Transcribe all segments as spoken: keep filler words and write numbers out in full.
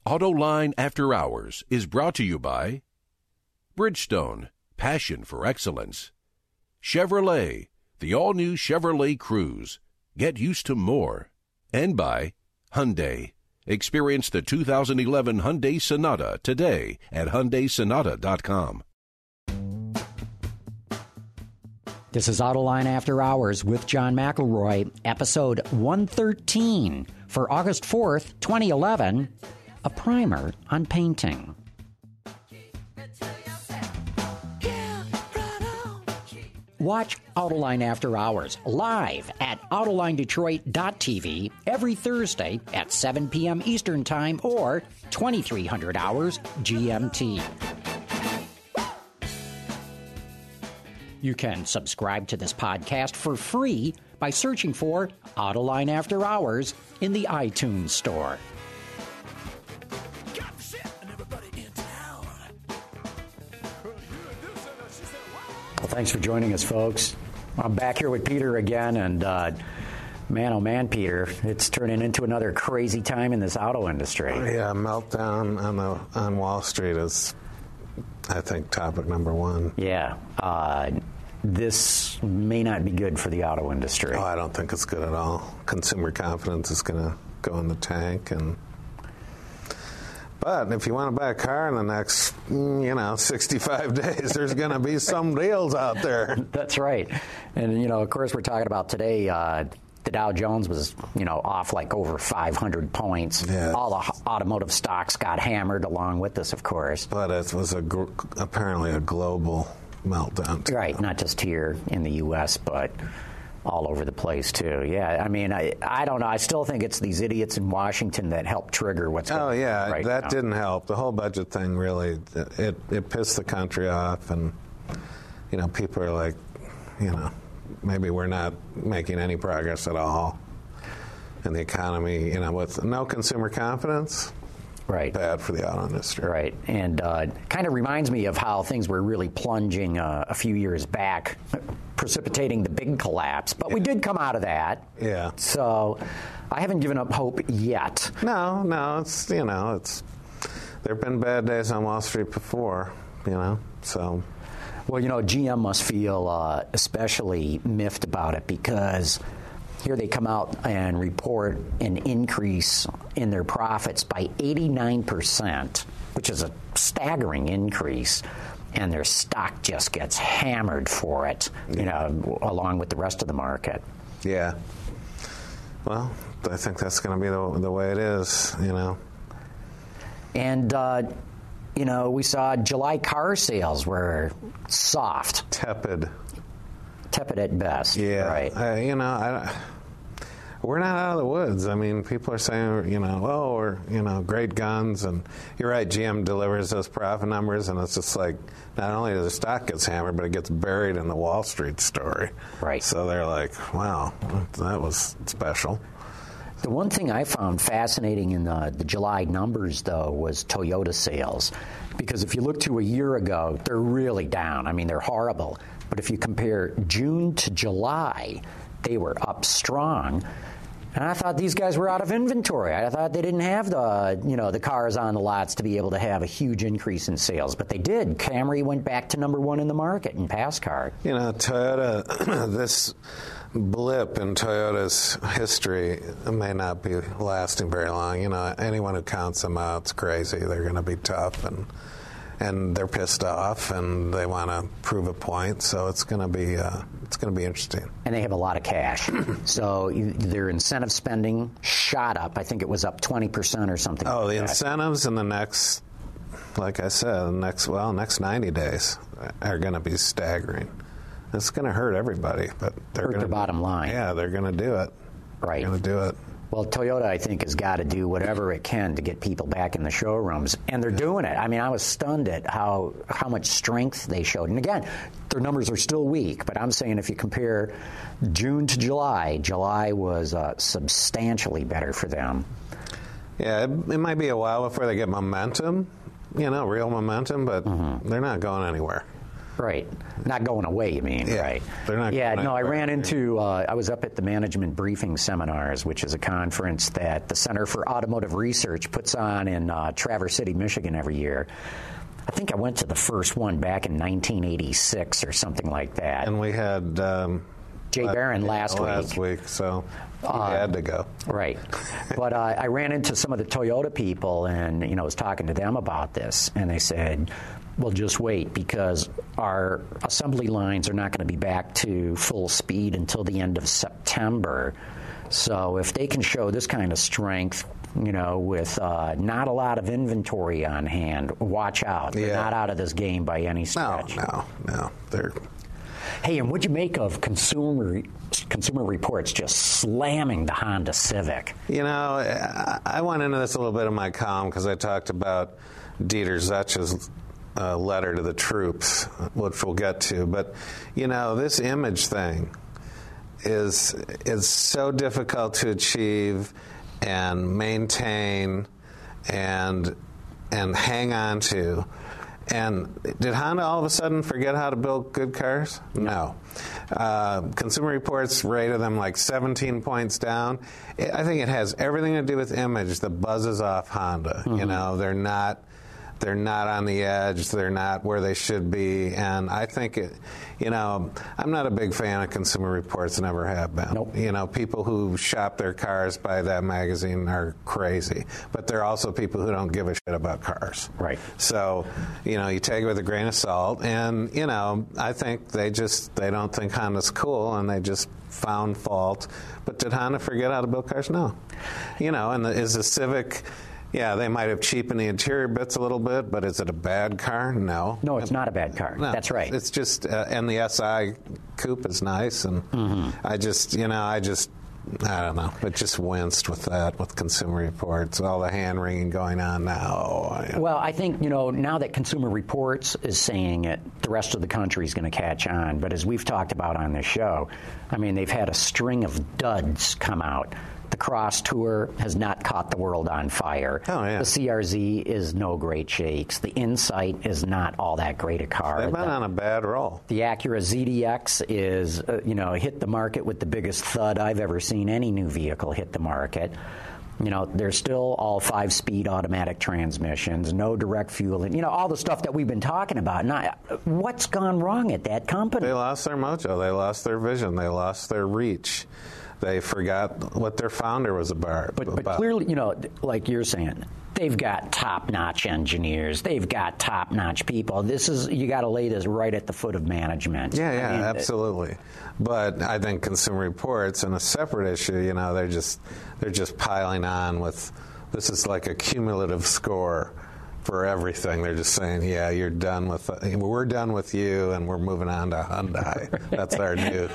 Autoline After Hours is brought to you by Bridgestone, passion for excellence. Chevrolet, the all-new Chevrolet Cruze. Get used to more. And by Hyundai. Experience the two thousand eleven Hyundai Sonata today at Hyundai Sonata dot com. This is Autoline After Hours with John McElroy, episode one thirteen for August fourth, twenty eleven, a primer on painting. Watch Autoline After Hours live at Autoline Detroit dot T V every Thursday at seven p.m. Eastern Time or twenty-three hundred hours G M T. You can subscribe to this podcast for free by searching for Autoline After Hours in the iTunes Store. Well, thanks for joining us, folks. I'm back here with Peter again, and uh, man, oh man, Peter, it's turning into another crazy time in this auto industry. Yeah, meltdown on the on Wall Street is, I think, topic number one. Yeah. Uh, this may not be good for the auto industry. Oh, I don't think it's good at all. Consumer confidence is going to go in the tank, and but if you want to buy a car in the next, you know, sixty-five days, there's going to be some deals out there. That's right. And, you know, of course, we're talking about today, uh, the Dow Jones was, you know, off like over five hundred points. Yeah. All the automotive stocks got hammered along with this, of course. But it was a gr- apparently a global meltdown. Too. Right, not just here in the U S, but all over the place, too. Yeah, I mean, I, I don't know. I still think it's these idiots in Washington that helped trigger what's going on. Oh, yeah, right that now. didn't help. The whole budget thing really, it, it pissed the country off, and, you know, people are like, you know, maybe we're not making any progress at all in the economy, you know, with no consumer confidence. Right. Bad for the auto industry. Right. And uh, kind of reminds me of how things were really plunging uh, a few years back, precipitating the big collapse. But yeah. We did come out of that. Yeah. So I haven't given up hope yet. No, no. It's, you know, it's, there have been bad days on Wall Street before, you know, so. Well, you know, G M must feel uh, especially miffed about it because here they come out and report an increase in their profits by eighty-nine percent, which is a staggering increase, and their stock just gets hammered for it, you know, along with the rest of the market. Yeah. Well, I think that's going to be the, the way it is, you know. And, uh, you know, we saw July car sales were soft. Tepid. Tepid at best. Yeah. Right. I, you know, I, we're not out of the woods. I mean, people are saying, you know, oh, we're, you know, great guns. And you're right, G M delivers those profit numbers, and it's just like, not only does the stock gets hammered, but it gets buried in the Wall Street story. Right. So they're like, wow, that was special. The one thing I found fascinating in the, the July numbers, though, was Toyota sales. Because if you look to a year ago, they're really down. I mean, they're horrible. But if you compare June to July, they were up strong. And I thought these guys were out of inventory. I thought they didn't have the, you know, the cars on the lots to be able to have a huge increase in sales. But they did. Camry went back to number one in the market in pass car. You know, Toyota, this blip in Toyota's history may not be lasting very long. You know, anyone who counts them out's crazy. They're going to be tough, and and they're pissed off, and they want to prove a point. So it's going to be uh, it's going to be interesting. And they have a lot of cash, so you, their incentive spending shot up. I think it was up twenty percent or something. Oh, like the that. incentives in the next, like I said, the next well, next ninety days are going to be staggering. It's going to hurt everybody, but they're hurt going their bottom line. Yeah, they're going to do it. Right. They're going to do it. Well, Toyota, I think, has got to do whatever it can to get people back in the showrooms, and they're doing it. I mean, I was stunned at how how much strength they showed. And again, their numbers are still weak, but I'm saying if you compare June to July, July was uh, substantially better for them. Yeah, it, it might be a while before they get momentum, you know, real momentum, but mm-hmm. they're not going anywhere. Right. Not going away, you mean, yeah, right? They're not yeah, going no, I anywhere. ran into, uh, I was up at the Management Briefing Seminars, which is a conference that the Center for Automotive Research puts on in uh, Traverse City, Michigan every year. I think I went to the first one back in nineteen eighty-six or something like that. And we had um, Jay Barron last week. Last week, so he Uh, had to go. Right. But uh, I ran into some of the Toyota people and, you know, was talking to them about this, and they said, well, just wait, because our assembly lines are not going to be back to full speed until the end of September. So if they can show this kind of strength, you know, with uh, not a lot of inventory on hand, watch out. They're Yeah. not out of this game by any No, stretch. no, no. They're Hey, and what'd you make of Consumer Consumer Reports just slamming the Honda Civic? You know, I, I went into this a little bit in my column because I talked about Dieter Zetsch's uh, letter to the troops, which we'll get to. But, you know, this image thing is is so difficult to achieve and maintain and and hang on to. And did Honda all of a sudden forget how to build good cars? No. Uh, Consumer Reports rated them like seventeen points down. I think it has everything to do with image that buzzes off Honda. Mm-hmm. You know, they're not they're not on the edge. They're not where they should be. And I think it, you know, I'm not a big fan of Consumer Reports, never have been. Nope. You know, people who shop their cars by that magazine are crazy. But there are also people who don't give a shit about cars. Right. So, you know, you take it with a grain of salt. And, you know, I think they just, they don't think Honda's cool, and they just found fault. But did Honda forget how to build cars? No. You know, and the, is the Civic... Yeah, they might have cheapened the interior bits a little bit, but is it a bad car? No. No, it's not a bad car. No, That's right. It's just, uh, and the S I coupe is nice, and mm-hmm. I just, you know, I just, I don't know, it just winced with that, with Consumer Reports, all the hand-wringing going on now. Well, I think, you know, now that Consumer Reports is saying it, the rest of the country is going to catch on. But as we've talked about on this show, I mean, they've had a string of duds come out. The Cross Tour has not caught the world on fire. Oh, yeah. The C R Z is no great shakes. The Insight is not all that great a car. They've been the, on a bad roll. The Acura Z D X is, uh, you know, hit the market with the biggest thud I've ever seen any new vehicle hit the market. You know, they're still all five-speed automatic transmissions, no direct fuel, you know, all the stuff that we've been talking about. Now, what's gone wrong at that company? They lost their mojo. They lost their vision. They lost their reach. They forgot what their founder was about. But, but clearly, you know, like you're saying, they've got top-notch engineers. They've got top-notch people. This is, you got to lay this right at the foot of management. Yeah, yeah, I mean, absolutely. But I think Consumer Reports, and a separate issue, you know, they're just they're just piling on with, this is like a cumulative score for everything. They're just saying, yeah, you're done with, uh, we're done with you, and we're moving on to Hyundai. That's our new.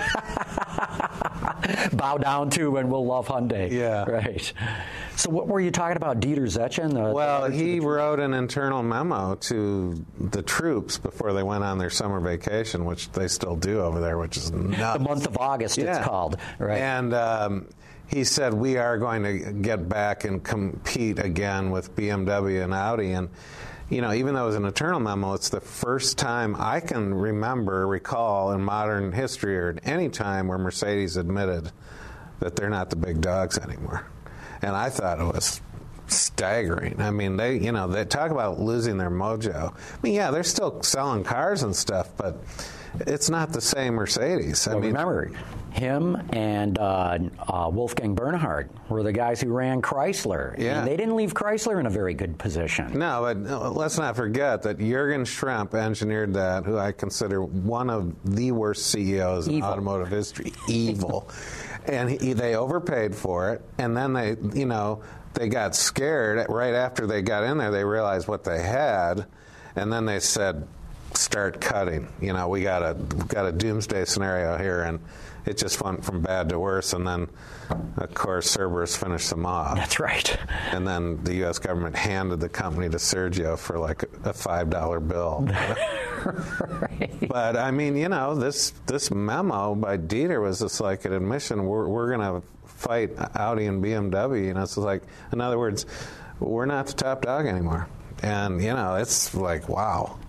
Bow down to, and we'll love Hyundai. Yeah. Right. So what were you talking about, Dieter Zetschen? The, well, the he wrote an internal memo to the troops before they went on their summer vacation, which they still do over there, which is nuts. The month of August, yeah. it's called. Right. And um, he said, we are going to get back and compete again with B M W and Audi. And, you know, even though it was an internal memo, it's the first time I can remember, recall in modern history or at any time where Mercedes admitted that they're not the big dogs anymore. And I thought it was staggering. I mean, they, you know, they talk about losing their mojo. I mean, yeah, they're still selling cars and stuff, but it's not the same Mercedes. I well, mean, remember, him and uh, uh, Wolfgang Bernhard were the guys who ran Chrysler. Yeah. And they didn't leave Chrysler in a very good position. No, but no, let's not forget that Jürgen Schrempp engineered that, who I consider one of the worst C E Os in Evil. automotive history. Evil. And he, they overpaid for it, and then they, you know, they got scared right after they got in there. They realized what they had, and then they said, start cutting. You know, we got a we got a doomsday scenario here, and it just went from bad to worse. And then, of course, Cerberus finished them off. That's right. And then the U S government handed the company to Sergio for like a five dollar bill. Right. But I mean, you know, this this memo by Dieter was just like an admission. We're we're going to fight Audi and B M W. You know, it's like, in other words, we're not the top dog anymore. And you know, it's like, wow.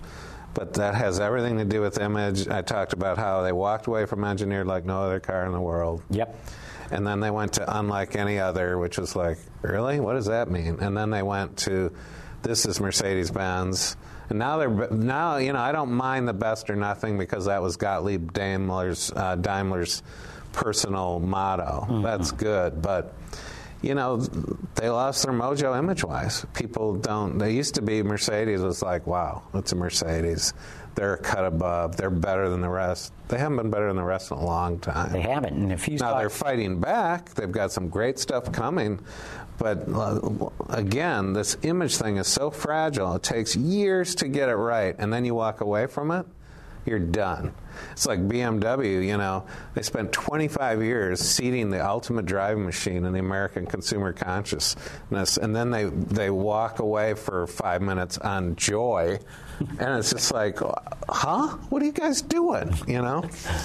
But that has everything to do with image. I talked about how they walked away from engineered like no other car in the world. Yep. And then they went to unlike any other, which was like, really? What does that mean? And then they went to, this is Mercedes-Benz. And now they're now you know I don't mind the best or nothing because that was Gottlieb Daimler's uh, Daimler's personal motto. Mm-hmm. That's good, but you know they lost their mojo image-wise. People don't. They used to be Mercedes was like, wow, it's a Mercedes. They're a cut above. They're better than the rest. They haven't been better than the rest in a long time. They haven't. And if you now talk- they're fighting back. They've got some great stuff coming. But uh, again, this image thing is so fragile. It takes years to get it right, and then you walk away from it, you're done. It's like B M W, you know, they spent twenty-five years seeding the ultimate driving machine in the American consumer consciousness, and then they, they walk away for five minutes on joy, and it's just like, huh? What are you guys doing, you know?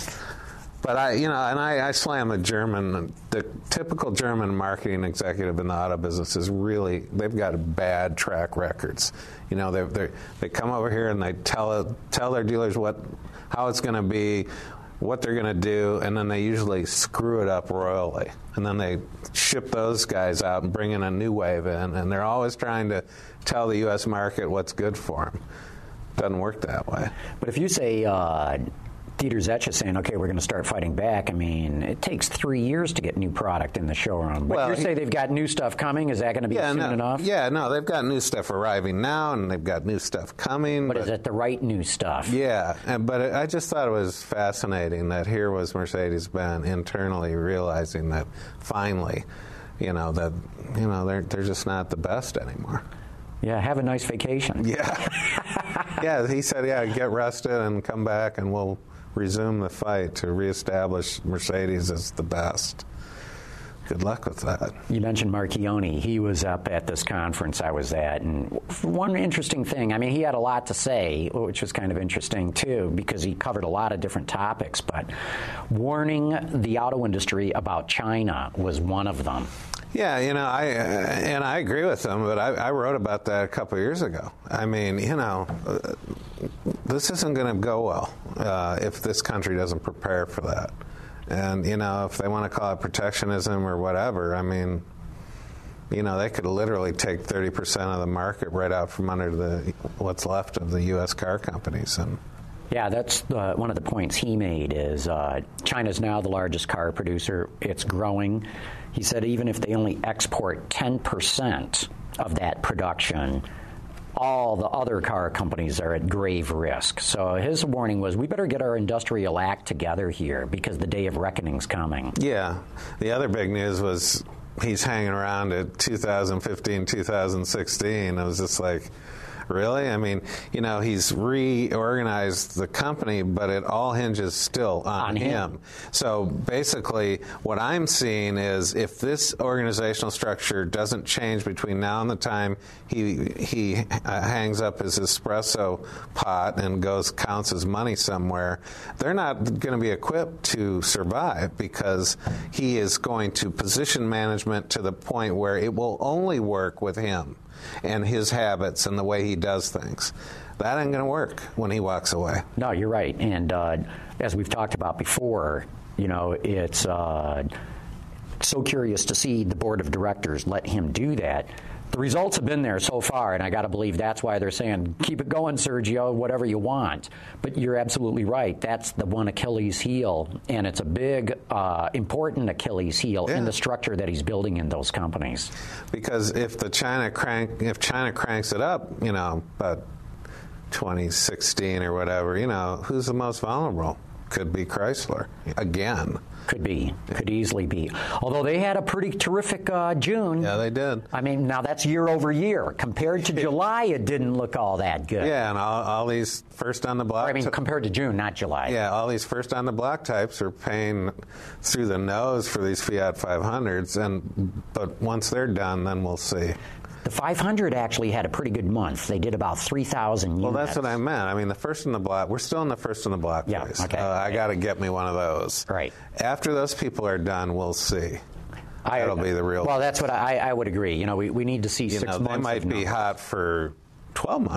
But I, you know, and I, I slam the German, the typical German marketing executive in the auto business is really, they've got bad track records. You know, they they they come over here and they tell tell their dealers what, how it's going to be, what they're going to do, and then they usually screw it up royally. And then they ship those guys out and bring in a new wave in, and they're always trying to tell the U S market what's good for them. Doesn't work that way. But if you say, uh, Dieter Zetsche saying, okay, we're going to start fighting back. I mean, it takes three years to get new product in the showroom. But well, you say they've got new stuff coming. Is that going to be yeah, soon no, enough? Yeah, no, they've got new stuff arriving now, and they've got new stuff coming. But, but is it the right new stuff? Yeah, and, but it, I just thought it was fascinating that here was Mercedes-Benz internally realizing that finally, you know, that you know they're they're just not the best anymore. Yeah, have a nice vacation. Yeah, yeah. He said, yeah, get rested and come back, and we'll resume the fight to reestablish Mercedes as the best. Good luck with that. You mentioned Marchioni. He was up at this conference I was at, and one interesting thing, I mean, he had a lot to say, which was kind of interesting, too, because he covered a lot of different topics, but warning the auto industry about China was one of them. Yeah, you know, I uh, and I agree with them, but I, I wrote about that a couple of years ago. I mean, you know, uh, this isn't going to go well uh, if this country doesn't prepare for that. And, you know, if they want to call it protectionism or whatever, I mean, you know, they could literally take thirty percent of the market right out from under the what's left of the U S car companies. And yeah, that's uh, one of the points he made is uh, China's now the largest car producer. It's growing. He said even if they only export ten percent of that production, all the other car companies are at grave risk. So his warning was, we better get our industrial act together here because the day of reckoning's coming. Yeah. The other big news was he's hanging around at two thousand fifteen, two thousand sixteen. I was just like, really? I mean, you know, he's reorganized the company, but it all hinges still on, on him. him. So basically, what I'm seeing is if this organizational structure doesn't change between now and the time he he uh, hangs up his espresso pot and goes counts his money somewhere, they're not going to be equipped to survive because he is going to position management to the point where it will only work with him and his habits and the way he does things. That ain't going to work when he walks away. No, you're right. And uh, as we've talked about before, you know, it's uh, so curious to see the board of directors let him do that. The results have been there so far, and I got to believe that's why they're saying, keep it going, Sergio, whatever you want. But you're absolutely right. That's the one Achilles heel, and it's a big, uh, important Achilles heel yeah. in the structure that he's building in those companies. Because if the China crank, if China cranks it up, you know, about twenty sixteen or whatever, you know, who's the most vulnerable? Could be Chrysler again. Could be. Could easily be. Although they had a pretty terrific uh, June. Yeah, they did. I mean, now that's year over year. Compared to July, it didn't look all that good. Yeah, and all, all these first on the block. Or, I mean, compared to June, not July. Yeah, all these first on the block types are paying through the nose for these Fiat five hundreds, and but once they're done, then we'll see. The five hundred actually had a pretty good month. They did about three thousand units. Well, that's what I meant. I mean, the first in the block, we're still in the first in the block yeah, phase. Okay. Uh, I got to get me one of those. Right. After those people are done, we'll see. I, That'll be the real. Well, that's what I, I would agree. You know, we, we need to see you six know, months. They might of be no. hot for twelve months,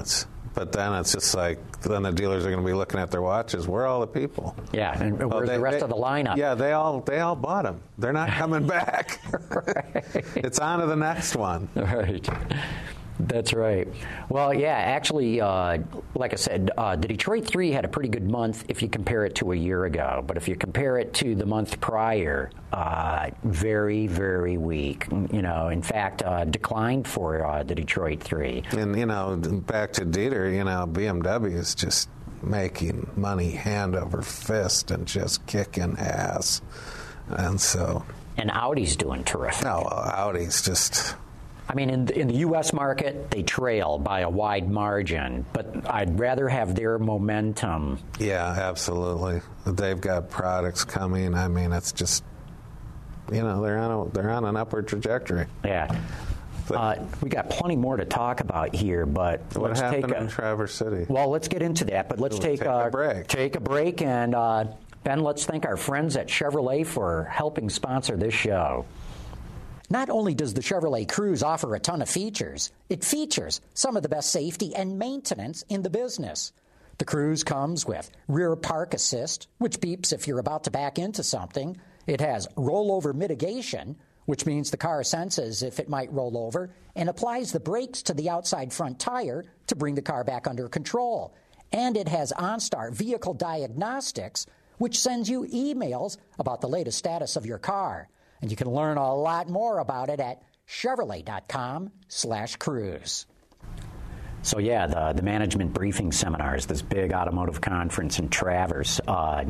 But then it's just like, then the dealers are going to be looking at their watches. Where are all the people? Yeah, and where's oh, they, the rest they, of the lineup? Yeah, they all they all bought them. They're not coming back. Right. It's on to the next one. Right. That's right. Well, yeah, actually, uh, like I said, uh, the Detroit three had a pretty good month if you compare it to a year ago. But if you compare it to the month prior, uh, very, very weak. You know, in fact, uh, declined for uh, the Detroit three. And, you know, back to Dieter, you know, B M W is just making money hand over fist and just kicking ass. And so... And Audi's doing terrific. No, Audi's just... I mean, in the, in the U S market, they trail by a wide margin, but I'd rather have their momentum. Yeah, absolutely. They've got products coming. I mean, it's just, you know, they're on a, they're on an upward trajectory. Yeah. Uh, we got plenty more to talk about here, but what let's happened take a, in Traverse City? Well, let's get into that, but let's we'll take, take uh, a break. Take a break, and uh, Ben, let's thank our friends at Chevrolet for helping sponsor this show. Not only does the Chevrolet Cruze offer a ton of features, it features some of the best safety and maintenance in the business. The Cruze comes with rear park assist, which beeps if you're about to back into something. It has rollover mitigation, which means the car senses if it might roll over and applies the brakes to the outside front tire to bring the car back under control. And it has OnStar Vehicle Diagnostics, which sends you emails about the latest status of your car. And you can learn a lot more about it at Chevrolet.com slash cruise. So, yeah, the, the management briefing seminars, this big automotive conference in Traverse. Uh,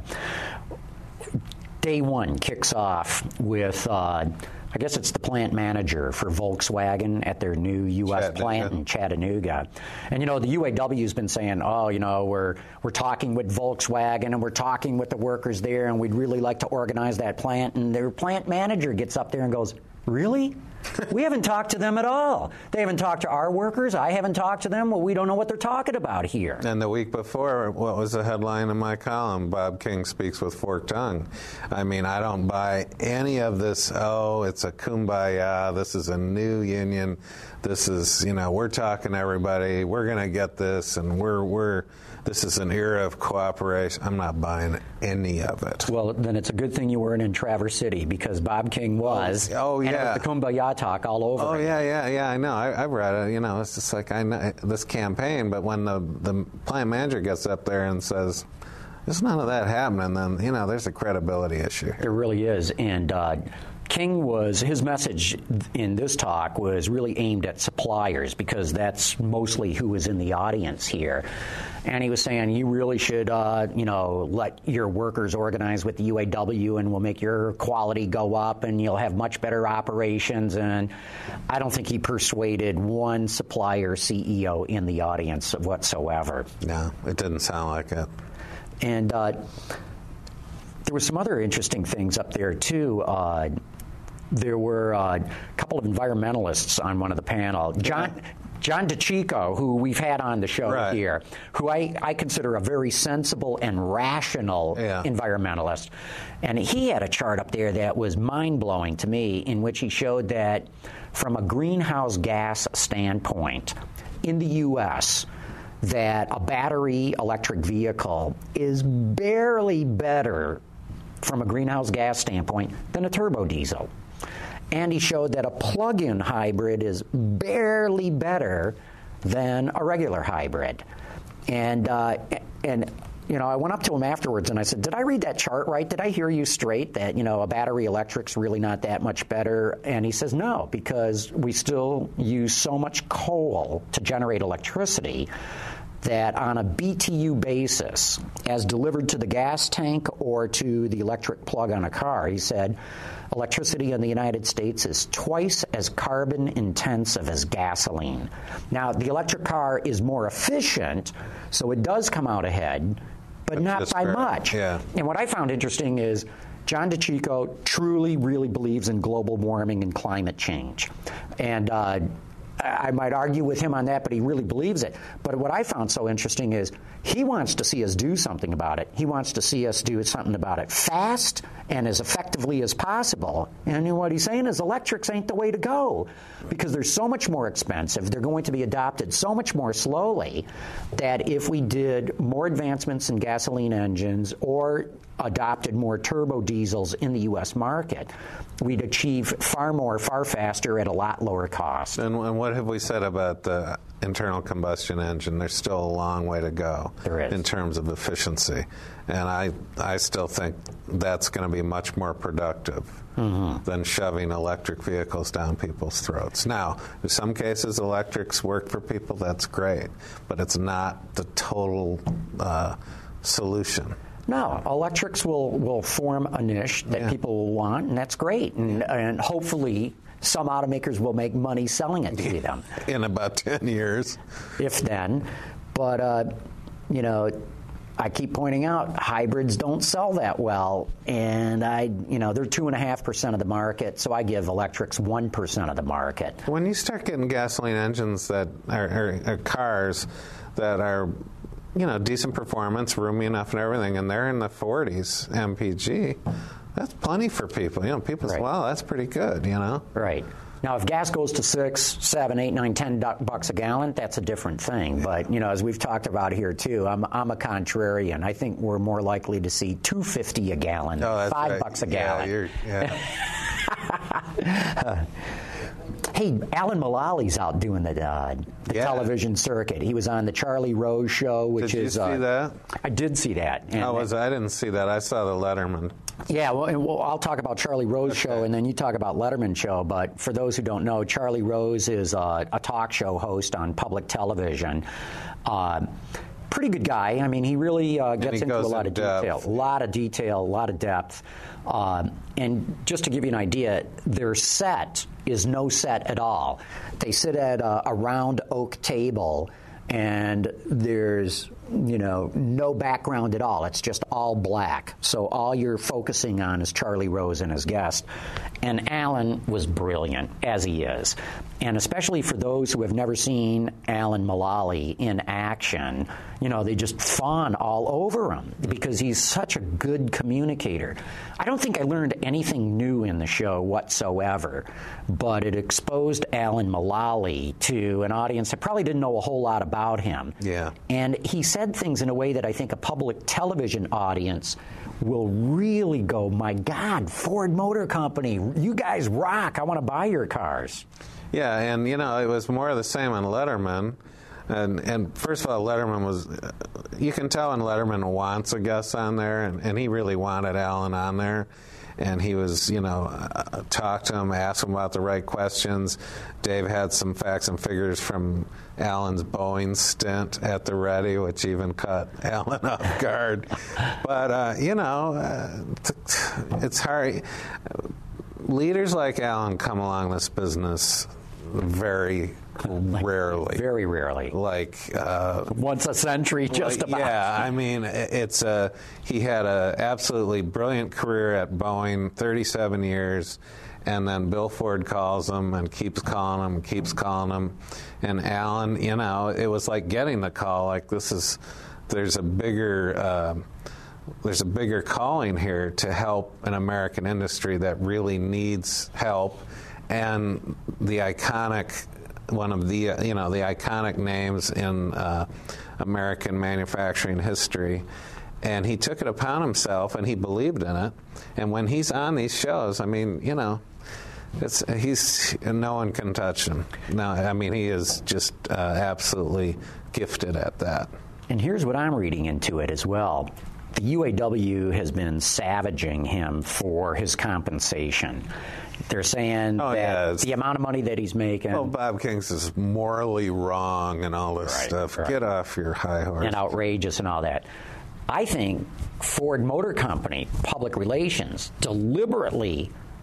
day one kicks off with, uh, I guess it's the plant manager for Volkswagen at their new U S plant in Chattanooga. And, you know, the U A W's been saying, oh, you know, we're we're talking with Volkswagen and we're talking with the workers there and we'd really like to organize that plant. And their plant manager gets up there and goes, really? We haven't talked to them at all. They haven't talked to our workers. I haven't talked to them. Well, we don't know what they're talking about here. And the week before, what was the headline in my column? Bob King speaks with forked tongue. I mean, I don't buy any of this, oh, it's a kumbaya, this is a new union, this is, you know, we're talking to everybody, we're going to get this, and we're, we're, this is an era of cooperation. I'm not buying any of it. Well, then it's a good thing you weren't in Traverse City, because Bob King was. Oh, oh yeah. And it was the kumbaya talk all over. Oh, it. yeah, yeah, yeah, I know. I, I've read it. You know, it's just like I know this campaign, but when the, the plant manager gets up there and says, there's none of that happening, then, you know, there's a credibility issue here. There really is. And uh, King was, his message in this talk was really aimed at suppliers, because that's mostly who was in the audience here. And he was saying, you really should, uh, you know, let your workers organize with the U A W, and we'll make your quality go up, and you'll have much better operations. And I don't think he persuaded one supplier C E O in the audience whatsoever. No, it didn't sound like it. And uh, there were some other interesting things up there, too. Uh, there were uh, a couple of environmentalists on one of the panel. John... Yeah. John DeCicco, who we've had on the show right. here, who I, I consider a very sensible and rational yeah. environmentalist. And he had a chart up there that was mind-blowing to me, in which he showed that from a greenhouse gas standpoint, in the U S, that a battery electric vehicle is barely better from a greenhouse gas standpoint than a turbo diesel. And he showed that a plug-in hybrid is barely better than a regular hybrid. And, uh, and you know, I went up to him afterwards and I said, did I read that chart right? Did I hear you straight that, you know, a battery electric's really not that much better? And he says, no, because we still use so much coal to generate electricity that on a B T U basis, as delivered to the gas tank or to the electric plug on a car, he said, electricity in the United States is twice as carbon intensive as gasoline. Now, the electric car is more efficient, so it does come out ahead, but That's not by fair. much. Yeah. And what I found interesting is John DeCicco truly, really believes in global warming and climate change. And uh, I might argue with him on that, but he really believes it. But what I found so interesting is he wants to see us do something about it. He wants to see us do something about it fast and as effectively as possible. And what he's saying is electrics ain't the way to go because they're so much more expensive. They're going to be adopted so much more slowly that if we did more advancements in gasoline engines or adopted more turbo diesels in the U S market, we'd achieve far more, far faster at a lot lower cost. And, and what have we said about the internal combustion engine? There's still a long way to go there is. in terms of efficiency. And I, I still think that's going to be much more productive mm-hmm. than shoving electric vehicles down people's throats. Now, in some cases, electrics work for people. That's great. But it's not the total uh, solution. No, electrics will, will form a niche that yeah. people will want, and that's great. And, and hopefully some automakers will make money selling it to them. In about ten years. If then. But, uh, you know, I keep pointing out hybrids don't sell that well. And, I, you know, they're two point five percent of the market, so I give electrics one percent of the market. When you start getting gasoline engines that are, are, are cars that are, you know, decent performance, roomy enough and everything, and they're in the forties M P G, that's plenty for people. You know, people right. say, wow, that's pretty good, you know? Right. Now, if gas goes to six, seven, eight, nine, ten bucks a gallon, that's a different thing. But, you know, as we've talked about here, too, I'm, I'm a contrarian. I think we're more likely to see two fifty a gallon, oh, that's five right. bucks a yeah, gallon. You're, yeah. uh, Hey, Alan Mullally's out doing the, uh, the yeah. television circuit. He was on the Charlie Rose show, which did is. Did you see uh, that? I did see that. And oh, was I didn't see that. I saw the Letterman. Yeah, well, and well, I'll talk about Charlie Rose okay. show, and then you talk about Letterman show. But for those who don't know, Charlie Rose is uh, a talk show host on public television. Uh, pretty good guy. I mean, he really uh, gets into a lot of depth. detail, a lot of detail, a lot of depth. Uh, and just to give you an idea, their set is no set at all. They sit at a, a round oak table, and there's, you know, no background at all. It's just all black. So all you're focusing on is Charlie Rose and his guest. And Alan was brilliant, as he is. And especially for those who have never seen Alan Mulally in action, you know, they just fawn all over him because he's such a good communicator. I don't think I learned anything new in the show whatsoever, but it exposed Alan Mulally to an audience that probably didn't know a whole lot about him. Yeah. And he said things in a way that I think a public television audience will really go, my God, Ford Motor Company, you guys rock. I want to buy your cars. Yeah, and, you know, it was more of the same on Letterman. And, and first of all, Letterman was, you can tell when Letterman wants a guest on there, and, and he really wanted Alan on there. And he was, you know, uh, talked to him, asked him about the right questions. Dave had some facts and figures from Alan's Boeing stint at the ready, which even caught Alan off guard. But, uh, you know, uh, it's hard. Leaders like Alan come along this business very like, rarely. Very rarely. Like uh, once a century, just well, about. Yeah, I mean, it's a. He had a absolutely brilliant career at Boeing, thirty-seven years, and then Bill Ford calls him and keeps calling him, and keeps calling him, and Alan, you know, it was like getting the call. Like this is, there's a bigger. Uh, There's a bigger calling here to help an American industry that really needs help, and the iconic, one of the you know the iconic names in uh, American manufacturing history, and he took it upon himself, and he believed in it. And when he's on these shows, I mean, you know, it's he's no one can touch him. No, I mean he is just uh, absolutely gifted at that. And here's what I'm reading into it as well. The U A W has been savaging him for his compensation. They're saying oh, that yeah, the amount of money that he's making... Oh, Bob Kings is morally wrong and all this right, stuff. right. Get off your high horse. And outrageous and all that. I think Ford Motor Company, public relations, deliberately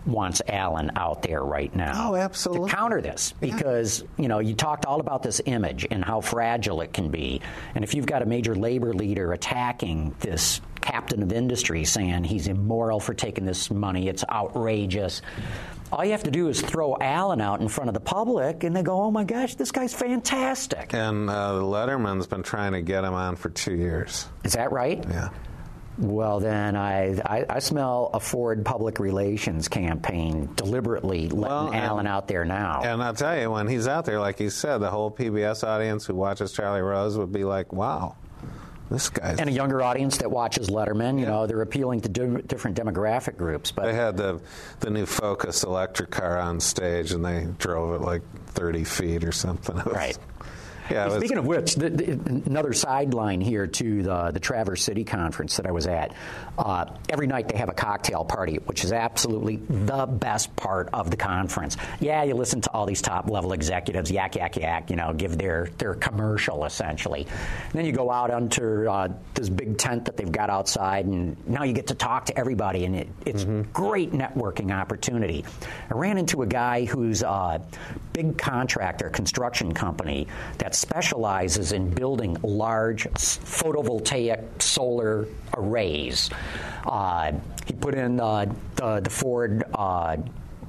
wants Allen out there right now. Oh, absolutely. To counter this, because, yeah. you know, you talked all about this image and how fragile it can be. And if you've got a major labor leader attacking this captain of industry saying he's immoral for taking this money, it's outrageous, all you have to do is throw Allen out in front of the public, and they go, oh, my gosh, this guy's fantastic. And uh, Letterman's been trying to get him on for two years. Is that right? Yeah. Well, then I, I, I smell a Ford public relations campaign deliberately letting well, Allen out there now. And I'll tell you, when he's out there, like he said, the whole P B S audience who watches Charlie Rose would be like, wow, this guy's... And a younger audience that watches Letterman, you yeah. know, they're appealing to di- different demographic groups. But they had the, the new Focus electric car on stage, and they drove it like thirty feet or something. Right. Yeah, Speaking was, of which, the, the, another sideline here to the, the Traverse City Conference that I was at. Uh, every night they have a cocktail party, which is absolutely the best part of the conference. Yeah, you listen to all these top-level executives, yak, yak, yak, you know, give their, their commercial, essentially. And then you go out under uh, this big tent that they've got outside, and now you get to talk to everybody, and it, it's mm-hmm. great networking opportunity. I ran into a guy who's a big contractor, construction company, that's specializes in building large photovoltaic solar arrays. Uh, he put in uh, the, the Ford uh,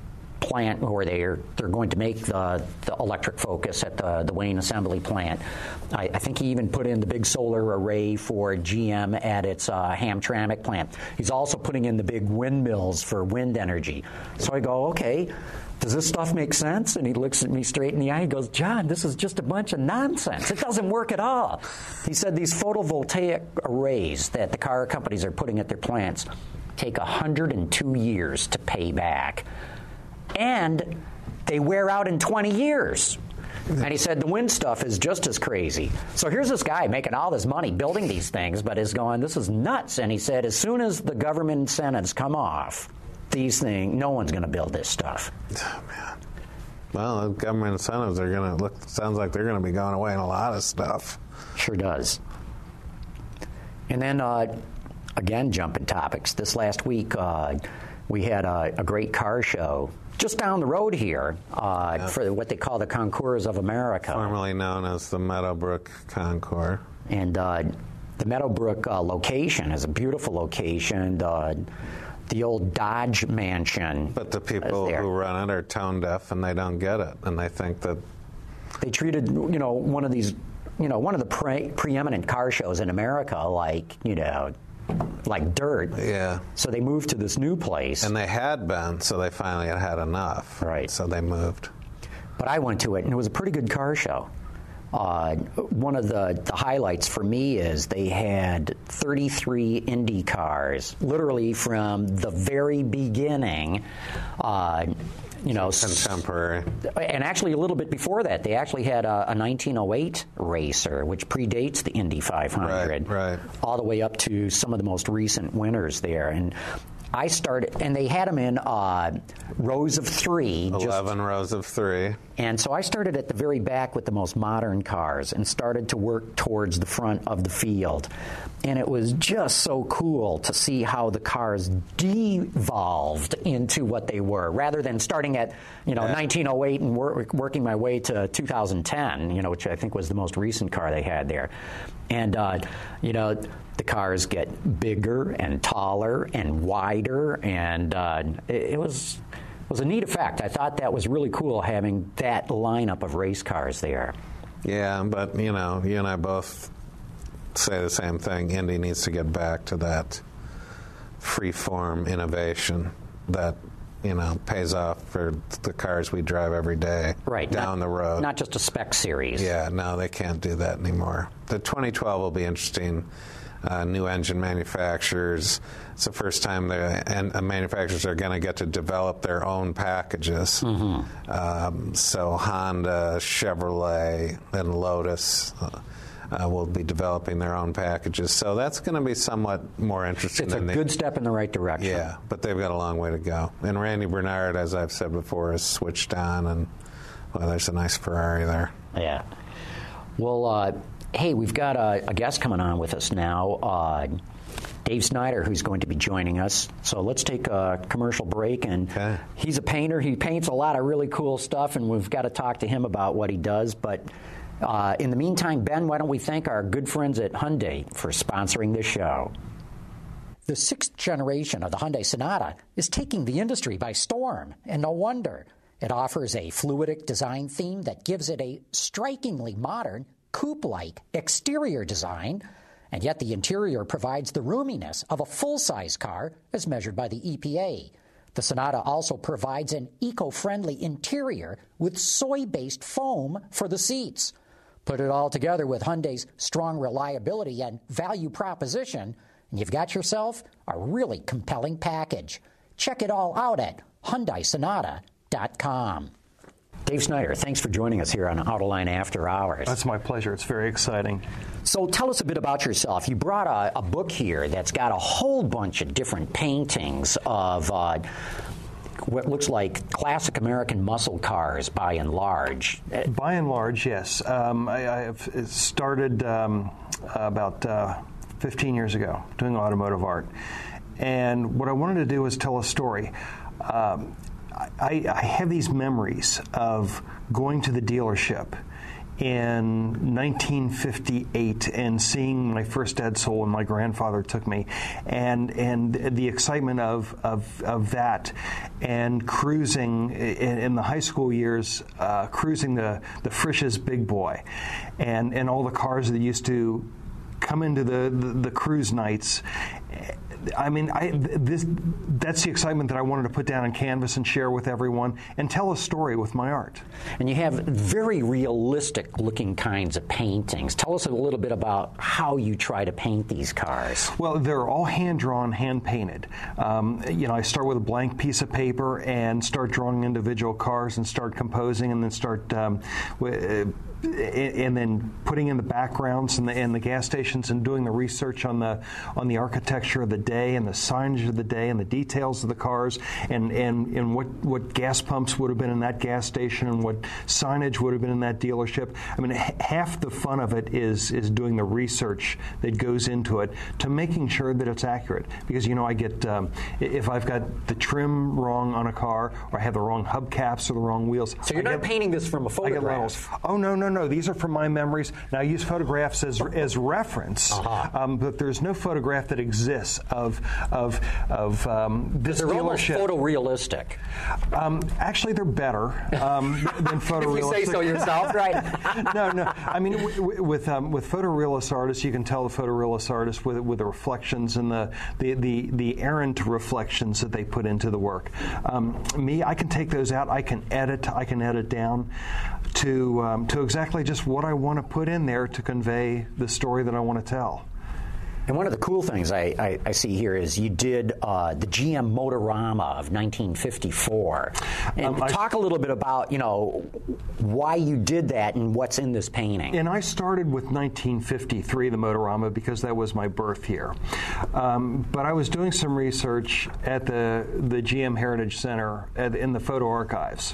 plant where they're they're going to make the, the electric Focus at the, the Wayne Assembly plant. I, I think he even put in the big solar array for G M at its uh, Hamtramck plant. He's also putting in the big windmills for wind energy. So I go, okay, does this stuff make sense? And he looks at me straight in the eye and goes, John, this is just a bunch of nonsense. It doesn't work at all. He said these photovoltaic arrays that the car companies are putting at their plants take one hundred two years to pay back. And they wear out in twenty years. And he said the wind stuff is just as crazy. So here's this guy making all this money building these things, but is going, this is nuts. And he said as soon as the government incentives come off, these things, no one's going to build this stuff. Oh, man. Well, government incentives are going to look, sounds like they're going to be going away in a lot of stuff. Sure does. And then, uh, again, jumping topics. This last week, uh, we had a, a great car show just down the road here uh, yeah. for what they call the Concours of America. Formerly known as the Meadowbrook Concours. And uh, the Meadowbrook uh, location is a beautiful location. Uh, The old Dodge mansion. But the people who run it are tone deaf, and they don't get it, and they think that they treated, you know, one of these, you know, one of the pre- preeminent car shows in America, like, you know, like dirt. Yeah. So they moved to this new place, and they had been, so they finally had had enough. Right. So they moved. But I went to it, and it was a pretty good car show. Uh, one of the, the highlights for me is they had thirty-three Indy cars, literally from the very beginning. Uh, you know, contemporary. And actually, a little bit before that, they actually had a, a nineteen oh eight racer, which predates the Indy five hundred, right, right. all the way up to some of the most recent winners there. And I started, and they had them in uh, rows of three. Eleven just, rows of three. And so I started at the very back with the most modern cars and started to work towards the front of the field. And it was just so cool to see how the cars devolved into what they were, rather than starting at, you know, yeah. nineteen oh eight and wor- working my way to two thousand ten, you know, which I think was the most recent car they had there. And, uh, you know, the cars get bigger and taller and wider, and uh, it, it was it was a neat effect. I thought that was really cool, having that lineup of race cars there. Yeah, but, you know, you and I both say the same thing. Indy needs to get back to that free-form innovation that, you know, pays off for the cars we drive every day right. down not, the road. Not just a spec series. Yeah, no, they can't do that anymore. The twenty twelve will be interesting. Uh, new engine manufacturers. It's the first time the and, uh, manufacturers are going to get to develop their own packages. Mm-hmm. Um, so Honda, Chevrolet, and Lotus uh, uh, will be developing their own packages. So that's going to be somewhat more interesting. It's a than good the, step in the right direction. Yeah, but they've got a long way to go. And Randy Bernard, as I've said before, is switched on, and well, there's a nice Ferrari there. Yeah. Well, uh, hey, we've got a, a guest coming on with us now. Uh, Dave Snyder, who's going to be joining us. So let's take a commercial break. And okay. He's a painter. He paints a lot of really cool stuff, and we've got to talk to him about what he does. But uh, in the meantime, Ben, why don't we thank our good friends at Hyundai for sponsoring this show. The sixth generation of the Hyundai Sonata is taking the industry by storm, and no wonder. It offers a fluidic design theme that gives it a strikingly modern, coupe-like exterior design, and yet the interior provides the roominess of a full-size car as measured by the E P A. The Sonata also provides an eco-friendly interior with soy-based foam for the seats. Put it all together with Hyundai's strong reliability and value proposition, and you've got yourself a really compelling package. Check it all out at Hyundai Sonata dot com. Dave Snyder, thanks for joining us here on Autoline After Hours. That's my pleasure. It's very exciting. So tell us a bit about yourself. You brought a, a book here that's got a whole bunch of different paintings of uh, what looks like classic American muscle cars by and large. By and large, yes. Um, I, I have started um, about uh, fifteen years ago doing automotive art. And what I wanted to do was tell a story. Um, I, I have these memories of going to the dealership in nineteen fifty-eight and seeing my first Edsel when my grandfather took me, and and the excitement of of, of that, and cruising in, in the high school years, uh, cruising the the Frisch's Big Boy, and and all the cars that used to come into the the, the cruise nights. I mean, I, this, that's the excitement that I wanted to put down on canvas and share with everyone and tell a story with my art. And you have very realistic-looking kinds of paintings. Tell us a little bit about how you try to paint these cars. Well, they're all hand-drawn, hand-painted. Um, you know, I start with a blank piece of paper and start drawing individual cars and start composing and then start um, w- and then putting in the backgrounds and the, and the gas stations and doing the research on the on the architecture of the day and the signage of the day and the details of the cars and, and, and what, what gas pumps would have been in that gas station and what signage would have been in that dealership. I mean, h- half the fun of it is is doing the research that goes into it to making sure that it's accurate. Because, you know, I get, um, if I've got the trim wrong on a car or I have the wrong hubcaps or the wrong wheels. So you're I not get, painting this from a photograph? Oh, no, no. No, no, these are from my memories. Now, I use photographs as as reference, uh-huh. um, but there's no photograph that exists of of of um, this they're dealership. They're almost photorealistic. Um, actually, they're better um, than photorealistic. If you say so yourself, right? no, no. I mean, w- w- with um, with photorealist artists, you can tell the photorealist artist with with the reflections and the the the, the errant reflections that they put into the work. Um, me, I can take those out. I can edit. I can edit down to um, to exactly just what I want to put in there to convey the story that I want to tell. And one of the cool things I, I, I see here is you did uh, the G M Motorama of nineteen fifty-four. And Um, I- talk a little bit about, you know, why you did that and what's in this painting. And I started with nineteen fifty-three, the Motorama, because that was my birth year. Um, but I was doing some research at the, the G M Heritage Center at, in the photo archives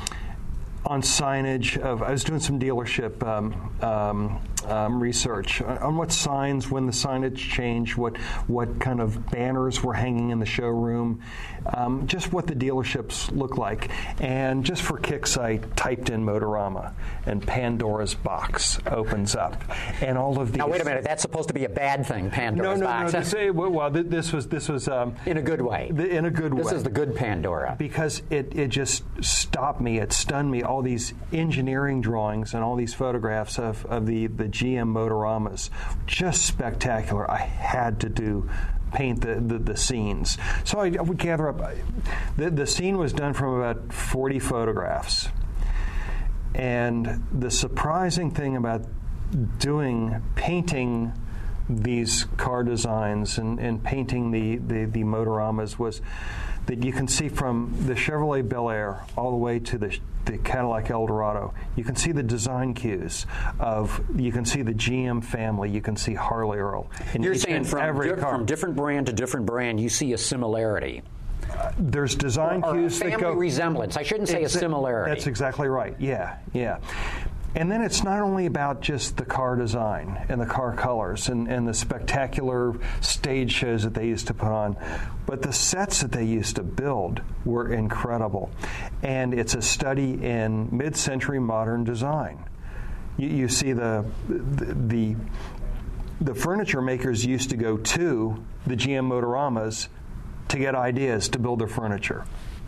on signage of, I was doing some dealership um, um, um, research on what signs, when the signage changed, what what kind of banners were hanging in the showroom, um, just what the dealerships look like. And just for kicks, I typed in Motorama, and Pandora's box opens up, and all of these. Now wait a minute, that's supposed to be a bad thing, Pandora's no, no, box. No, no. This, well, this was this was um, in a good way. The, in a good this way. This is the good Pandora. Because it, it just stopped me. It stunned me. All these engineering drawings and all these photographs of, of the, the G M Motoramas, just spectacular. I had to do paint the, the, the scenes. So I, I would gather up. The, the scene was done from about forty photographs. And the surprising thing about doing, painting these car designs and, and painting the, the, the Motoramas was that you can see from the Chevrolet Bel Air all the way to the the Cadillac Eldorado, you can see the design cues of, you can see the G M family, you can see Harley Earl. You're saying from, di- from different brand to different brand, you see a similarity. Uh, there's design or, or cues a family that go... resemblance. I shouldn't say exa- a similarity. That's exactly right, yeah, yeah. And then it's not only about just the car design and the car colors and, and the spectacular stage shows that they used to put on, but the sets that they used to build were incredible. And it's a study in mid-century modern design. You, you see the, the the the furniture makers used to go to the G M Motoramas to get ideas to build their furniture.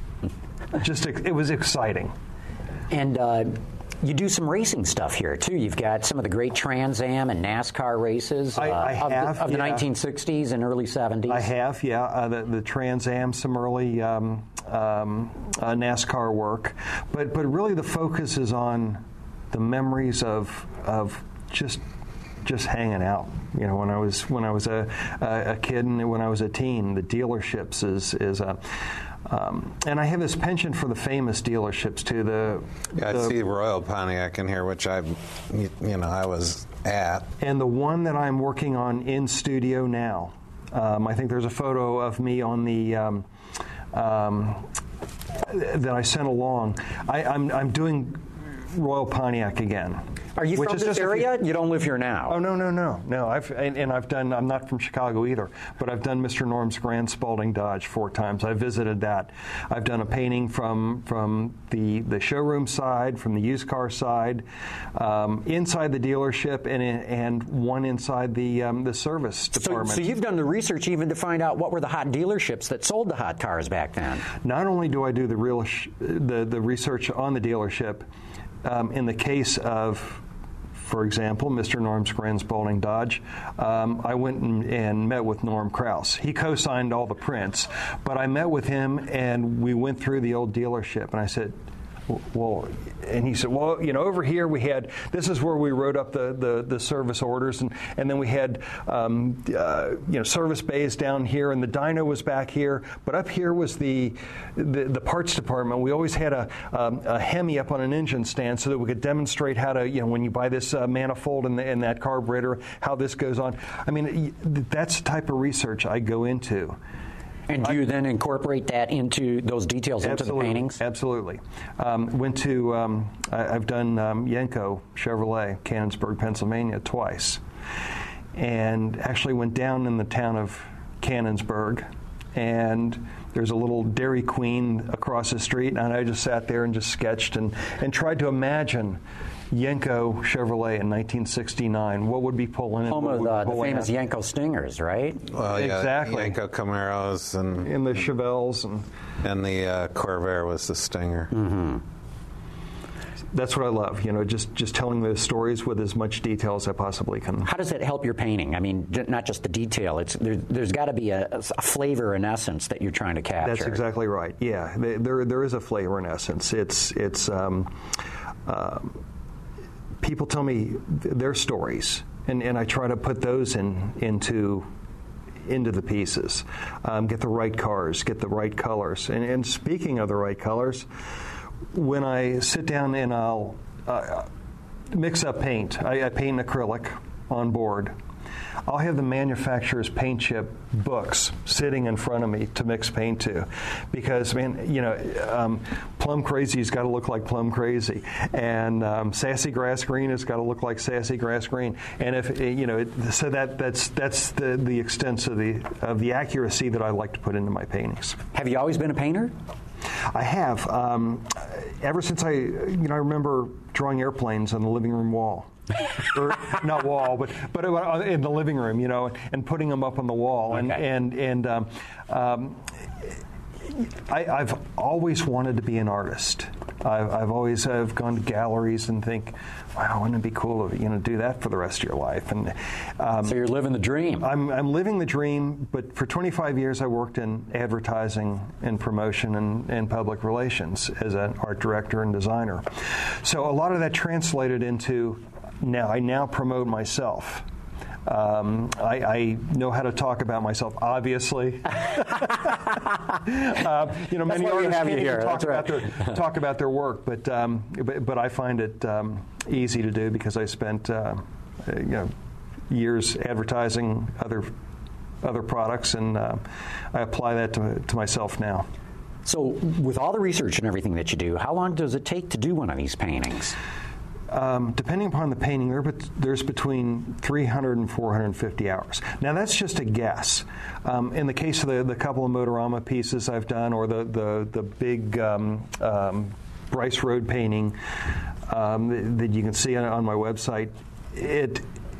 Just it was exciting. And uh, you do some racing stuff here, too. You've got some of the great Trans Am and NASCAR races I, uh, I of, have, the, of the yeah. nineteen sixties and early seventies. I have, yeah. Uh, the, the Trans Am, some early um, um, uh, NASCAR work. But, but really the focus is on the memories of of just just hanging out. You know, when I was when I was a, a, a kid and when I was a teen, the dealerships is is a Um, and I have this penchant for the famous dealerships too. The yeah, the, I see Royal Pontiac in here, which I, you know, I was at. And the one that I'm working on in studio now, um, I think there's a photo of me on the um, um, that I sent along. I, I'm I'm doing Royal Pontiac again. Are you Which from is this just a area? few- You don't live here now. Oh no no no no! I've and, and I've done. I'm not from Chicago either, but I've done Mister Norm's Grand Spalding Dodge four times. I visited that. I've done a painting from from the the showroom side, from the used car side, um, inside the dealership, and and one inside the um, the service So, department. so you've done the research even to find out what were the hot dealerships that sold the hot cars back then. Not only do I do the real sh- the the research on the dealership, um, in the case of, for example, Mister Norm's Grand Spalding Dodge, um, I went and, and met with Norm Krause. He co-signed all the prints, but I met with him and we went through the old dealership, and I said, well, and he said, well, you know, over here we had, this is where we wrote up the, the, the service orders, and, and then we had, um, uh, you know, service bays down here, and the dyno was back here, but up here was the the, the parts department. We always had a, um, a Hemi up on an engine stand so that we could demonstrate how to, you know, when you buy this uh, manifold and, the, and that carburetor, how this goes on. I mean, that's the type of research I go into. And do you then incorporate that into those details into Absolutely. the paintings? Absolutely. Um, went to, um, I, I've done um, Yenko Chevrolet, Cannonsburg, Pennsylvania, twice. And actually went down in the town of Cannonsburg, and there's a little Dairy Queen across the street, and I just sat there and just sketched and, and tried to imagine Yenko Chevrolet in nineteen sixty-nine. What would be pulling in? Home what of would the, be the pulling famous out? Yenko Stingers, right? Well, yeah, Exactly. Yenko Camaros and In the Chevelles, and and the uh, Corvair was the Stinger. Mm-hmm. That's what I love. You know, just just telling those stories with as much detail as I possibly can. How does it help your painting? I mean, j- not just the detail. It's there, there's got to be a, a flavor and essence that you're trying to capture. That's exactly right. Yeah, there there, there is a flavor and essence. It's it's. Um, um, people tell me their stories, and, and I try to put those in into into the pieces. Um, get the right cars, get the right colors. And, and speaking of the right colors, when I sit down and I'll uh, mix up paint, I, I paint acrylic on board. I'll have the manufacturer's paint chip books sitting in front of me to mix paint to, because, man, you know, um, Plum Crazy's got to look like Plum Crazy, and um, Sassy Grass Green has got to look like Sassy Grass Green, and if you know, so that that's that's the the extent of the of the accuracy that I like to put into my paintings. Have you always been a painter? I have, um, ever since I, you know, I remember drawing airplanes on the living room wall. or not wall, but but in the living room, you know, and putting them up on the wall, and Okay. and and um, um, I, I've always wanted to be an artist. I've, I've always have gone to galleries and think, wow, wouldn't it be cool to you know do that for the rest of your life? And um, So you're living the dream. I'm, I'm living the dream, but for twenty-five years I worked in advertising and promotion and, and public relations as an art director and designer. So a lot of that translated into now I now promote myself. Um, I, I know how to talk about myself, obviously. uh, you know, many why we artists have you can't even here. talk That's about right. their talk about their work, but um, but, but I find it um, easy to do because I spent uh, you know years advertising other other products, and uh, I apply that to, to myself now. So with all the research and everything that you do, how long does it take to do one of these paintings? Um, depending upon the painting, there, there's between three hundred and four hundred fifty hours. Now, that's just a guess. Um, in the case of the, the couple of Motorama pieces I've done, or the, the, the big um, um, Bryce Road painting um, that, that you can see on, on my website, it,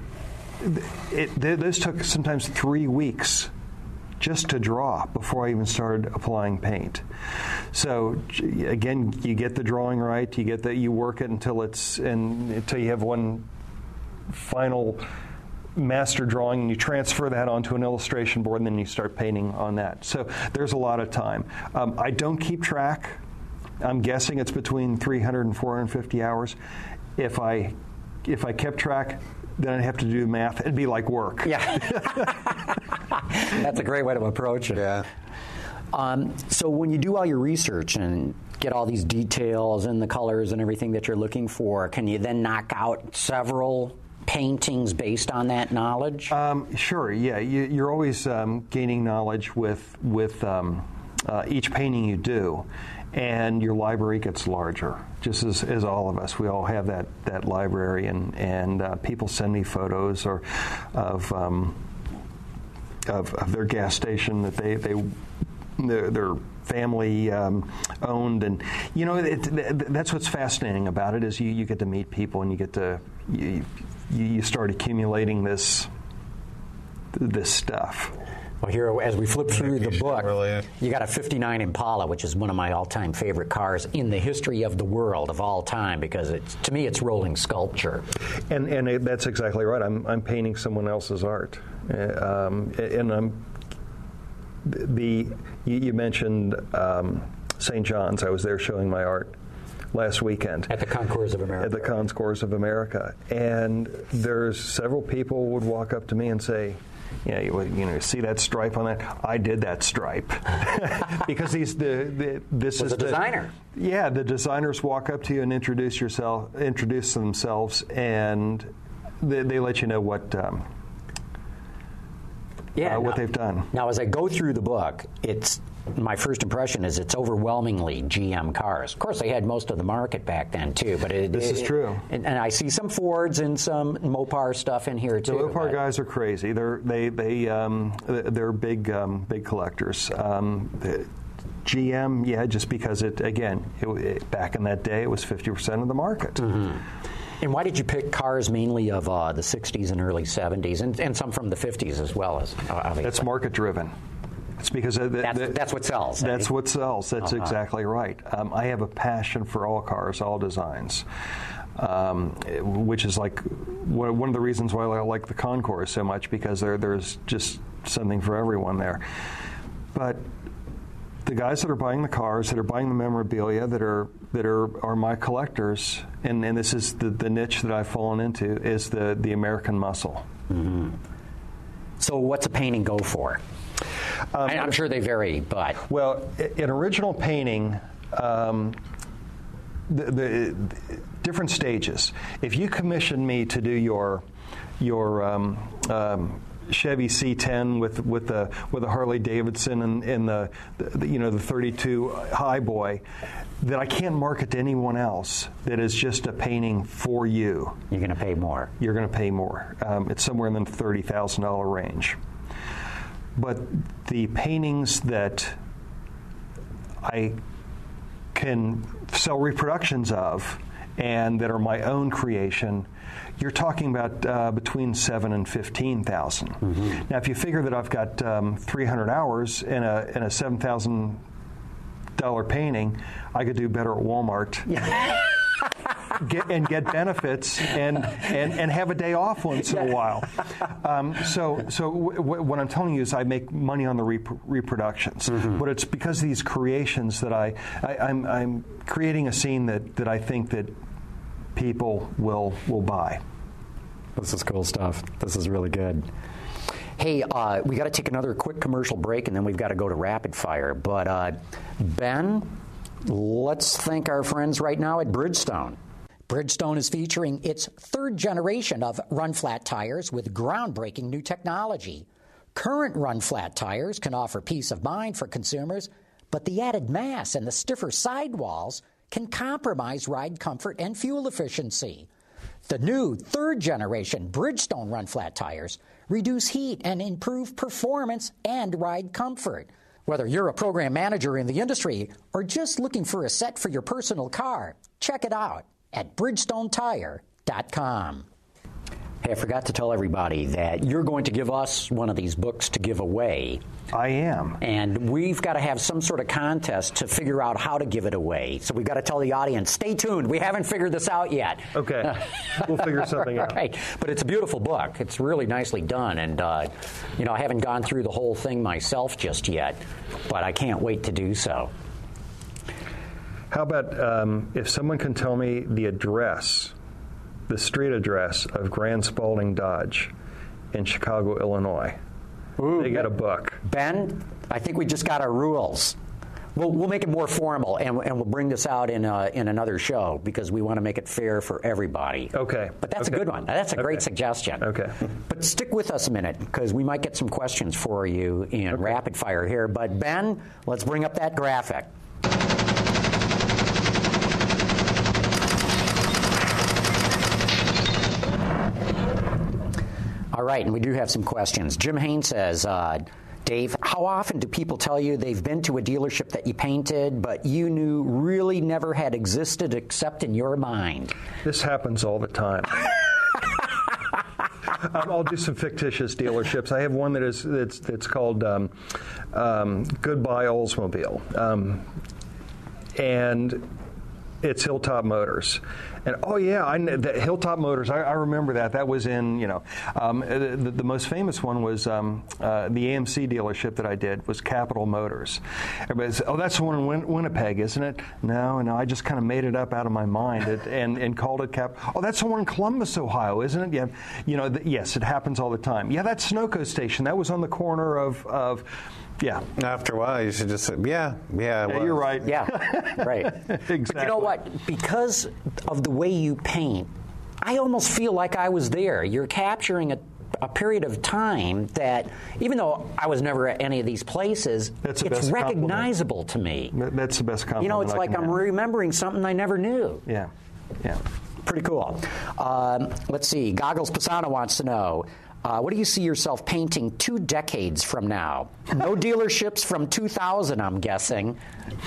it, it those took sometimes three weeks just to draw before I even started applying paint. So again, you get the drawing right, you get that, you work it until it's and until you have one final master drawing, and you transfer that onto an illustration board, and then you start painting on that. So there's a lot of time. Um, I don't keep track. I'm guessing it's between three hundred and four hundred fifty hours. If I if I kept track, then I'd have to do math. It'd be like work. Yeah. That's a great way to approach it. Yeah. Um, so when you do all your research and get all these details and the colors and everything that you're looking for, can you then knock out several paintings based on that knowledge? Um, sure, yeah. You, you're always um, gaining knowledge with, with um, uh, each painting you do, and your library gets larger, just as, as all of us. We all have that, that library, and, and uh, people send me photos or of, um, of, of their gas station that they, they Their, their family um, owned, and you know it, that's what's fascinating about it is you, you get to meet people, and you get to you, you start accumulating this this stuff. Well, here as we flip through the book, you got a fifty-nine Impala, which is one of my all-time favorite cars in the history of the world of all time, because it's, to me it's rolling sculpture. And and it, that's exactly right. I'm I'm painting someone else's art, uh, um, and I'm. The you, you mentioned um, Saint John's. I was there showing my art last weekend at the Concours of America. At the Concours of America, and there's several people would walk up to me and say, "Yeah, you, you know, see that stripe on that? I did that stripe." Because these the, the this was is a designer. The, yeah, the designers walk up to you and introduce yourself, introduce themselves, and they, they let you know what. Um, Yeah, uh, what now, they've done. Now, as I go through the book, it's my first impression is it's overwhelmingly G M cars. Of course, they had most of the market back then too, but it, this it, is true. It, and, and I see some Fords and some Mopar stuff in here too. The Mopar but. guys are crazy. They're they they um, they're big um, big collectors. Um, G M, yeah, just because it again it, it, back in that day it was fifty percent of the market. Mm-hmm. And why did you pick cars mainly of uh, the sixties and early seventies, and, and some from the fifties as well? As obviously. That's market driven. It's because of the, that's, the, that's what sells. That's eh? what sells. That's uh-huh. exactly right. Um, I have a passion for all cars, all designs, um, which is like one of the reasons why I like the Concours so much, because there there's just something for everyone there. But the guys that are buying the cars, that are buying the memorabilia, that are that are, are my collectors, and, and this is the, the niche that I've fallen into, is the, the American muscle. Mm-hmm. So what's a painting go for? Um, I'm sure they vary, but... Well, in original painting, um, the, the, the different stages. If you commission me to do your your um, um, Chevy C ten with with the with the Harley Davidson and, and the, the you know the thirty-two Highboy, that I can't market to anyone else, that is just a painting for you. You're going to pay more. You're going to pay more. Um, it's somewhere in the thirty thousand dollar range. But the paintings that I can sell reproductions of and that are my own creation, you're talking about uh, between seven and fifteen thousand. Mm-hmm. Now, if you figure that I've got um, three hundred hours in a in a seven thousand dollar painting, I could do better at Walmart. Yeah. Get, and get benefits and, and, and have a day off once in a while. Um, so so w- w- what I'm telling you is I make money on the rep- reproductions, mm-hmm. but it's because of these creations that I, I I'm, I'm creating a scene that, that I think that people will will buy. This is cool stuff. This is really good. Hey, uh, we got to take another quick commercial break, and then we've got to go to rapid fire. But uh, Ben, let's thank our friends right now at Bridgestone. Bridgestone is featuring its third generation of run-flat tires with groundbreaking new technology. Current run-flat tires can offer peace of mind for consumers, but the added mass and the stiffer sidewalls can compromise ride comfort and fuel efficiency. The new third-generation Bridgestone run-flat tires reduce heat and improve performance and ride comfort. Whether you're a program manager in the industry or just looking for a set for your personal car, check it out at bridgestone tire dot com. Hey, I forgot to tell everybody that you're going to give us one of these books to give away. I am. And we've got to have some sort of contest to figure out how to give it away. So we've got to tell the audience, stay tuned. We haven't figured this out yet. Okay. We'll figure something out. Right. But it's a beautiful book. It's really nicely done. And, uh, you know, I haven't gone through the whole thing myself just yet, but I can't wait to do so. How about um, if someone can tell me the address, the street address of Grand Spalding Dodge in Chicago, Illinois? Ooh, they get a book. Ben, I think we just got our rules. We'll, we'll make it more formal, and, and we'll bring this out in uh, in another show because we want to make it fair for everybody. Okay. But that's okay. a good one. That's a great okay. suggestion. Okay. But stick with us a minute because we might get some questions for you in okay. rapid fire here. But Ben, let's bring up that graphic. All right, and we do have some questions. Jim Haynes says, uh, Dave, how often do people tell you they've been to a dealership that you painted, but you knew really never had existed except in your mind? This happens all the time. um, I'll do some fictitious dealerships. I have one that is that's that's called um, um, Goodbye Oldsmobile, um, and it's Hilltop Motors. And oh yeah, I, the Hilltop Motors. I, I remember that. That was in you know um, the, the most famous one was um, uh, the A M C dealership that I did was Capital Motors. Everybody says, oh, that's the one in Win- Winnipeg, isn't it? No, no, I just kind of made it up out of my mind it, and and called it Cap. Oh, that's the one in Columbus, Ohio, isn't it? Yeah, you know, th- yes, it happens all the time. Yeah, that's Sunoco Station. That was on the corner of of. Yeah. After a while, you should just say, yeah, yeah. yeah you're right. Yeah, right. Exactly. But you know what? Because of the way you paint, I almost feel like I was there. You're capturing a, a period of time that, even though I was never at any of these places, That's the it's best recognizable compliment. to me. That's the best compliment. You know, it's I like I'm have. remembering something I never knew. Yeah, yeah. Pretty cool. Um, let's see. Goggles Pisano wants to know, Uh, what do you see yourself painting two decades from now? No dealerships from two thousand, I'm guessing.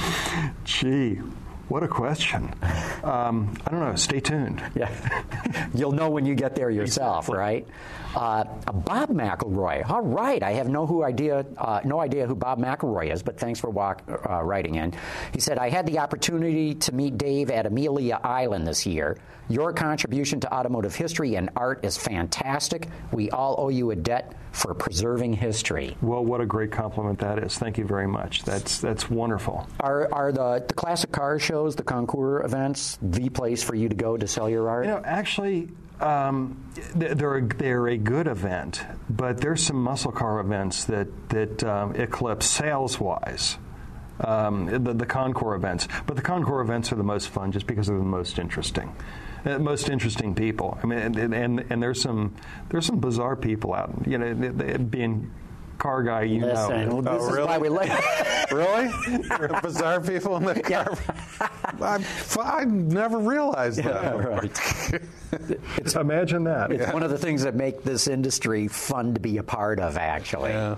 Gee, what a question. Um, I don't know. Stay tuned. Yeah, you'll know when you get there yourself, exactly. right? Uh, Bob McElroy. All right, I have no who idea, uh, no idea who Bob McElroy is, but thanks for walk, uh, writing in. He said, I had the opportunity to meet Dave at Amelia Island this year. Your contribution to automotive history and art is fantastic. We all owe you a debt for preserving history. Well, what a great compliment that is. Thank you very much. That's that's wonderful. Are are the, the classic car shows, the concours events, the place for you to go to sell your art? You know, actually, um, they're, a, they're a good event, but there's some muscle car events that, that um, eclipse sales-wise. Um, the, the Concours events. But the Concours events are the most fun just because they're the most interesting. Uh, most interesting people. I mean, and, and and there's some there's some bizarre people out. You know, being car guy, you Listen, know. well, this oh, is really? why we like. Really? Bizarre people in the car? I, I never realized that. Yeah, right. It's, Imagine that. It's yeah. one of the things that make this industry fun to be a part of, actually. Yeah.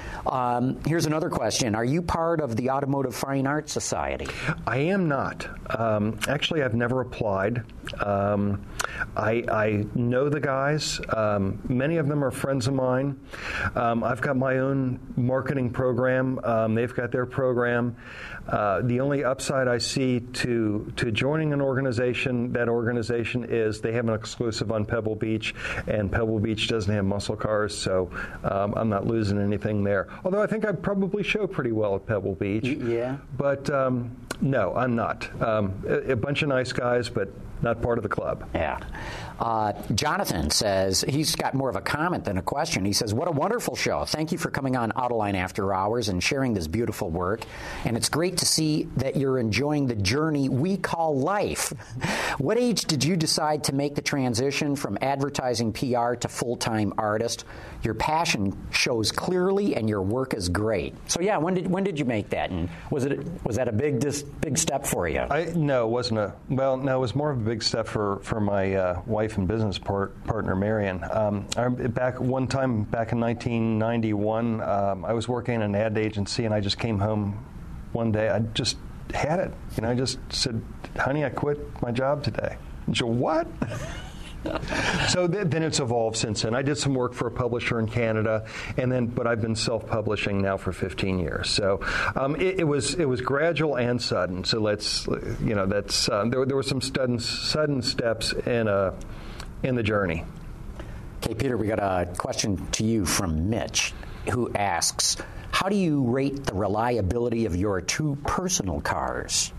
Um, here's another question. Are you part of the Automotive Fine Arts Society? I am not. Um, actually, I've never applied. Um, I, I know the guys. Um, many of them are friends of mine. Um, I've got my own marketing program. Um, they've got their program. Uh, the only upside I see to to joining an organization, that organization is they have an exclusive on Pebble Beach, and Pebble Beach doesn't have muscle cars, so um, I'm not losing anything there. Although I think I probably show pretty well at Pebble Beach. Yeah. But um, no, I'm not. Um, a, a bunch of nice guys, but not part of the club. Yeah. Uh, Jonathan says, he's got more of a comment than a question. He says, what a wonderful show. Thank you for coming on Autoline After Hours and sharing this beautiful work. And it's great to see that you're enjoying the journey we call life. What age did you decide to make the transition from advertising P R to full-time artist? Your passion shows clearly and your work is great. So yeah, when did when did you make that? And was it was that a big dis, big step for you? I, no, it wasn't a, well, no, it was more of a big step for, for my uh, wife wife and business part, partner, Marion. Um, I, back one time, back in nineteen ninety-one, um, I was working in an ad agency, and I just came home one day. I just had it. You know, I just said, honey, I quit my job today. And she said, what? So th- then it's evolved since then. I did some work for a publisher in Canada, and then but I've been self-publishing now for fifteen years. So um, it, it was it was gradual and sudden. So let's you know that's um, there there were some sudden sudden steps in a in the journey. Okay, Peter, we got a question to you from Mitch, who asks, how do you rate the reliability of your two personal cars?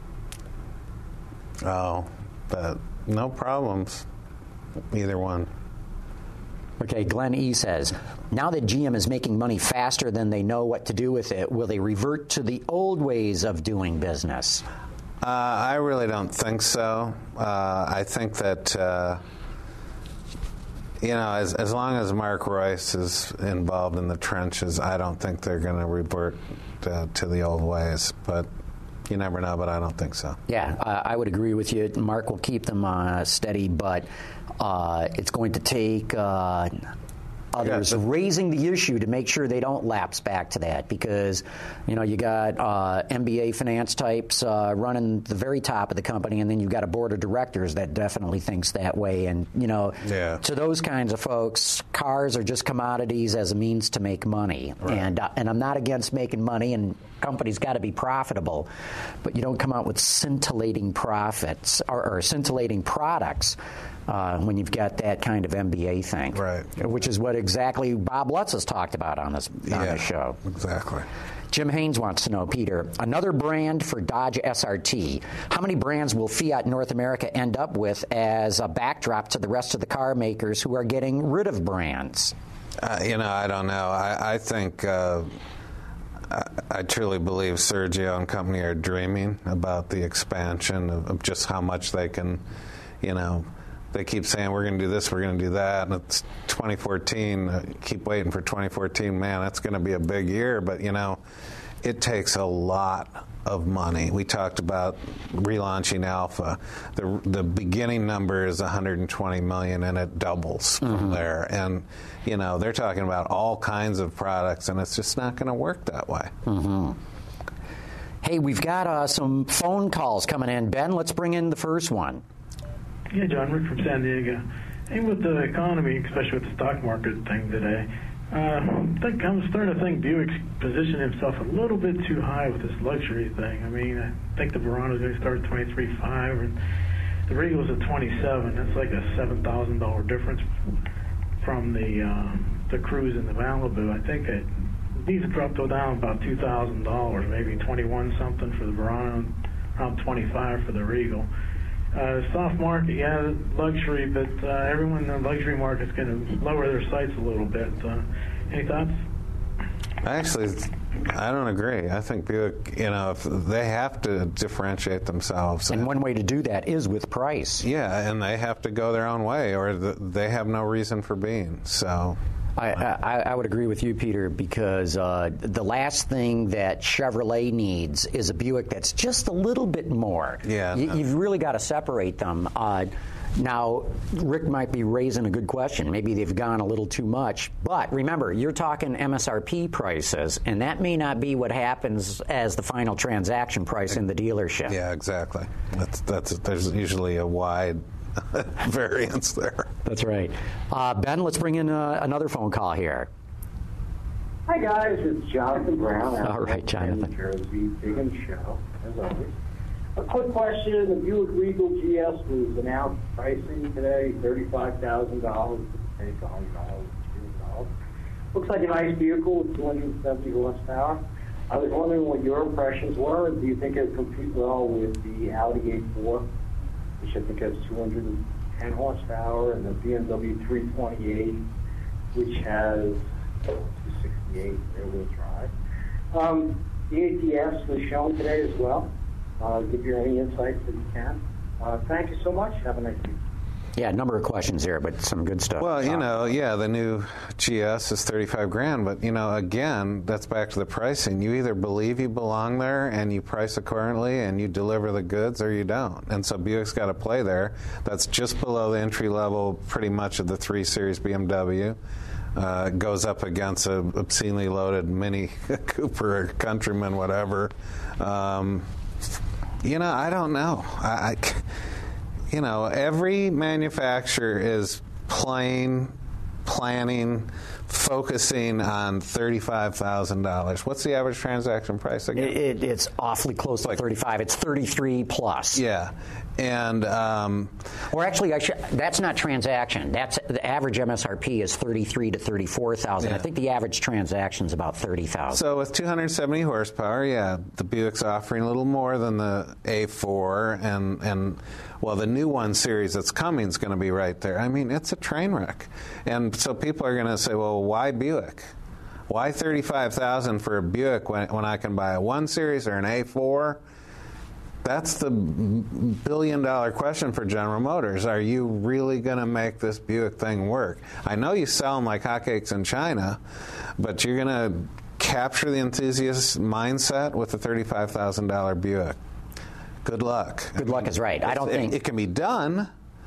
Oh, but no problems. Either one. Okay, Glenn E. says, now that G M is making money faster than they know what to do with it, will they revert to the old ways of doing business? Uh, I really don't think so. Uh, I think that, uh, you know, as, as long as Mark Royce is involved in the trenches, I don't think they're going to revert uh, to the old ways. But you never know, but I don't think so. Yeah, uh, I would agree with you. Mark will keep them uh, steady, but uh, it's going to take uh, others Yeah, raising the issue to make sure they don't lapse back to that, because, you know, you got uh, M B A finance types uh, running the very top of the company, and then you've got a board of directors that definitely thinks that way. And, you know, yeah. to those kinds of folks, cars are just commodities as a means to make money. Right. And, uh, and I'm not against making money, and companies got to be profitable, but you don't come out with scintillating profits or, or scintillating products uh, when you've got that kind of M B A thing, right? Which is what exactly Bob Lutz has talked about on this on yeah, this show. Exactly. Jim Haynes wants to know, Peter, another brand for Dodge S R T. How many brands will Fiat North America end up with as a backdrop to the rest of the car makers who are getting rid of brands? Uh, you know, I don't know. I, I think. Uh, I truly believe Sergio and company are dreaming about the expansion of, of just how much they can, you know, they keep saying we're going to do this, we're going to do that, and it's twenty fourteen, uh, keep waiting for twenty fourteen, man, that's going to be a big year, but, you know, it takes a lot of money. We talked about relaunching Alpha. The the beginning number is one hundred twenty million dollars, and it doubles from mm-hmm. there. And, you know, they're talking about all kinds of products, and it's just not going to work that way. Mm-hmm. Hey, we've got uh, some phone calls coming in. Ben, let's bring in the first one. Yeah, John, Rick from San Diego. Hey, with the economy, especially with the stock market thing today, uh, I think I'm starting to think Buick's positioned himself a little bit too high with this luxury thing. I mean, I think the Verano's going to start at twenty-three point five, and the Regal's at twenty-seven. That's like a seven thousand dollars difference from the uh, the Cruze and the Malibu. I think it needs to drop to down about two thousand dollars, maybe twenty-one something for the Verano, around twenty-five for the Regal. Uh, soft market, yeah, luxury, but uh, everyone in the luxury market's going to lower their sights a little bit. Uh, any thoughts? Actually, I don't agree. I think Buick, you know, if they have to differentiate themselves. And one way to do that is with price. Yeah, and they have to go their own way, or the, they have no reason for being. So. I, I, I would agree with you, Peter, because uh, the last thing that Chevrolet needs is a Buick that's just a little bit more. Yeah, you, no. You've really got to separate them. Uh, now, Rick might be raising a good question. Maybe they've gone a little too much. But remember, you're talking M S R P prices, and that may not be what happens as the final transaction price in the dealership. Yeah, exactly. That's that's there's usually a wide variance there. That's right. Uh, Ben, let's bring in uh, another phone call here. Hi, guys. It's Jonathan Brown. All right, Jonathan. New Jersey, big in show, as always. A quick question. The Buick Regal G S was announced pricing today, thirty-five thousand dollars. one hundred dollars. Looks like a nice vehicle with two hundred seventy horsepower. I was wondering what your impressions were. Do you think it would compete well with the Audi A four, which I think has two hundred ten horsepower, and the B M W three twenty-eight, which has two sixty-eight rear-wheel drive? Um, the A T S was shown today as well. Uh, give you any insights that you can. Uh, thank you so much. Have a nice week. Yeah, a number of questions here, but some good stuff. Well, you know, yeah, the new G S is thirty-five grand, but, you know, again, that's back to the pricing. You either believe you belong there and you price accordingly and you deliver the goods, or you don't. And so Buick's got to play there. That's just below the entry level pretty much of the three series B M W. Uh, goes up against a obscenely loaded Mini Cooper or Countryman, whatever. Um, you know, I don't know. I, I, you know, every manufacturer is playing, planning, focusing on thirty-five thousand dollars. What's the average transaction price again? It, it, it's awfully close to like, thirty-five. It's thirty-three plus. Yeah. And um, or actually, I should, that's not transaction. That's the average M S R P is thirty-three to thirty-four thousand. Yeah. I think the average transaction is about thirty thousand. So with two hundred seventy horsepower, yeah, the Buick's offering a little more than the A four, and and well, the new one series that's coming is going to be right there. I mean, it's a train wreck, and so people are going to say, well, why Buick? Why thirty-five thousand for a Buick when when I can buy a one series or an A four? That's the billion-dollar question for General Motors. Are you really going to make this Buick thing work? I know you sell them like hotcakes in China, but you're going to capture the enthusiast mindset with a thirty-five thousand dollars Buick. Good luck. Good luck is right. I don't it, think it can be done,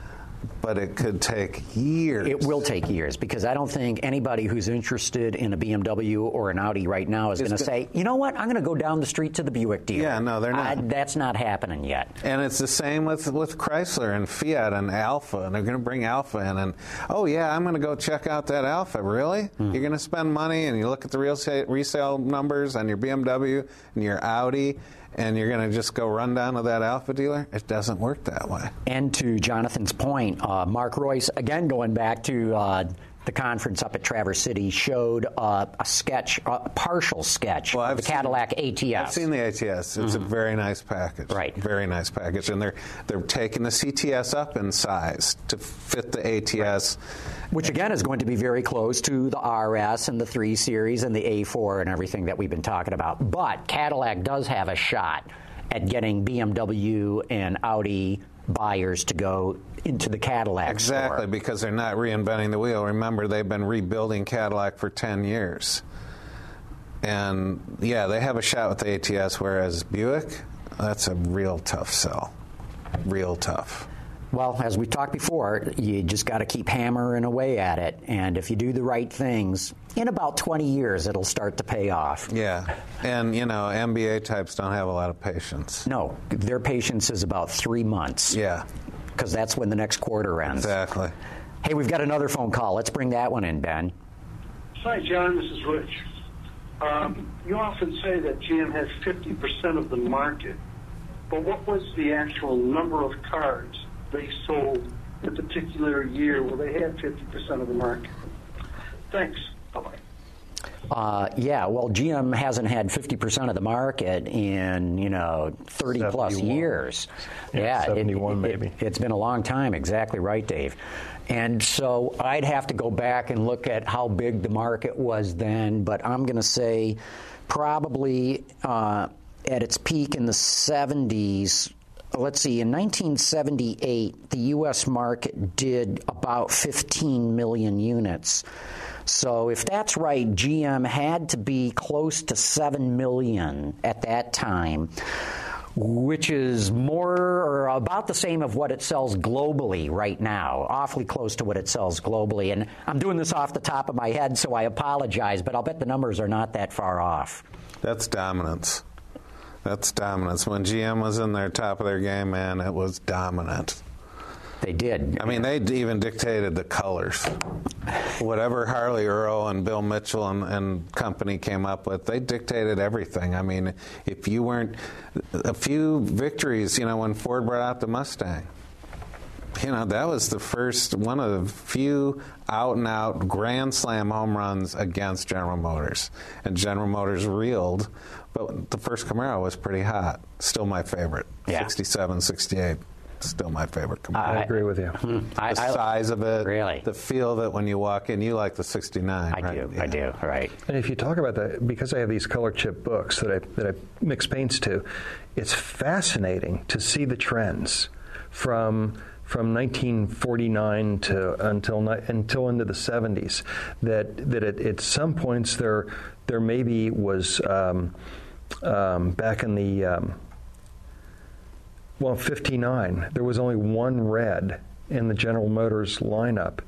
but it could take years. It will take years, because I don't think anybody who's interested in a B M W or an Audi right now is going to say, you know what, I'm going to go down the street to the Buick dealer. Yeah, no, they're not. I, that's not happening yet. And it's the same with, with Chrysler and Fiat and Alfa, and they're going to bring Alfa in, and, oh, yeah, I'm going to go check out that Alfa. Really? Mm. You're going to spend money, and you look at the real resale numbers on your B M W and your Audi, and you're going to just go run down to that Alfa dealer? It doesn't work that way. And to Jonathan's point, uh, Mark Royce, again going back to uh, the conference up at Traverse City, showed uh, a sketch, a partial sketch well, of the Cadillac seen, A T S. I've seen the A T S. It's mm-hmm. a very nice package. Right. Very nice package. And they're they're taking the C T S up in size to fit the A T S. Right. Which, again, is going to be very close to the R S and the three series and the A four and everything that we've been talking about. But Cadillac does have a shot at getting B M W and Audi buyers to go into the Cadillac exactly, store. Because they're not reinventing the wheel. Remember, they've been rebuilding Cadillac for ten years. And, yeah, they have a shot with the A T S, whereas Buick, that's a real tough sell. Real tough. Well, as we talked before, you just got to keep hammering away at it. And if you do the right things, in about twenty years, it'll start to pay off. Yeah. And, you know, M B A types don't have a lot of patience. No. Their patience is about three months. Yeah. Because that's when the next quarter ends. Exactly. Hey, we've got another phone call. Let's bring that one in, Ben. Hi, John. This is Rich. Um, you often say that G M has fifty percent of the market. But what was the actual number of cars they sold in a particular year where they had fifty percent of the market? Thanks. Bye-bye. Uh, yeah, well, G M hasn't had fifty percent of the market in, you know, thirty plus years. Yeah, yeah seventy-one it, maybe. It, it's been a long time. Exactly right, Dave. And so I'd have to go back and look at how big the market was then, but I'm going to say probably uh, at its peak in the seventies. Let's see, in nineteen seventy-eight, the U S market did about fifteen million units. So if that's right, G M had to be close to seven million at that time, which is more or about the same of what it sells globally right now, awfully close to what it sells globally. And I'm doing this off the top of my head, so I apologize, but I'll bet the numbers are not that far off. That's dominance. That's dominance. When G M was in their top of their game, man, it was dominant. They did. I mean, they even dictated the colors. Whatever Harley Earl and Bill Mitchell and, and company came up with, they dictated everything. I mean, if you weren't... A few victories, you know, when Ford brought out the Mustang. You know, that was the first, one of the few out-and-out Grand Slam home runs against General Motors. And General Motors reeled, but the first Camaro was pretty hot. Still my favorite. Yeah. sixty-seven, sixty-eight. Still my favorite Camaro. I agree with you. Hmm. The I, size of it, really? the feel of it when you walk in. You like the sixty-nine, I right? do, Yeah. I do, right. And if you talk about that, because I have these color chip books that I, that I mix paints to, it's fascinating to see the trends from from nineteen forty-nine to until until into the seventies. That that at, at some points there there maybe was um, um, back in the um, well fifty-nine there was only one red in the General Motors lineup,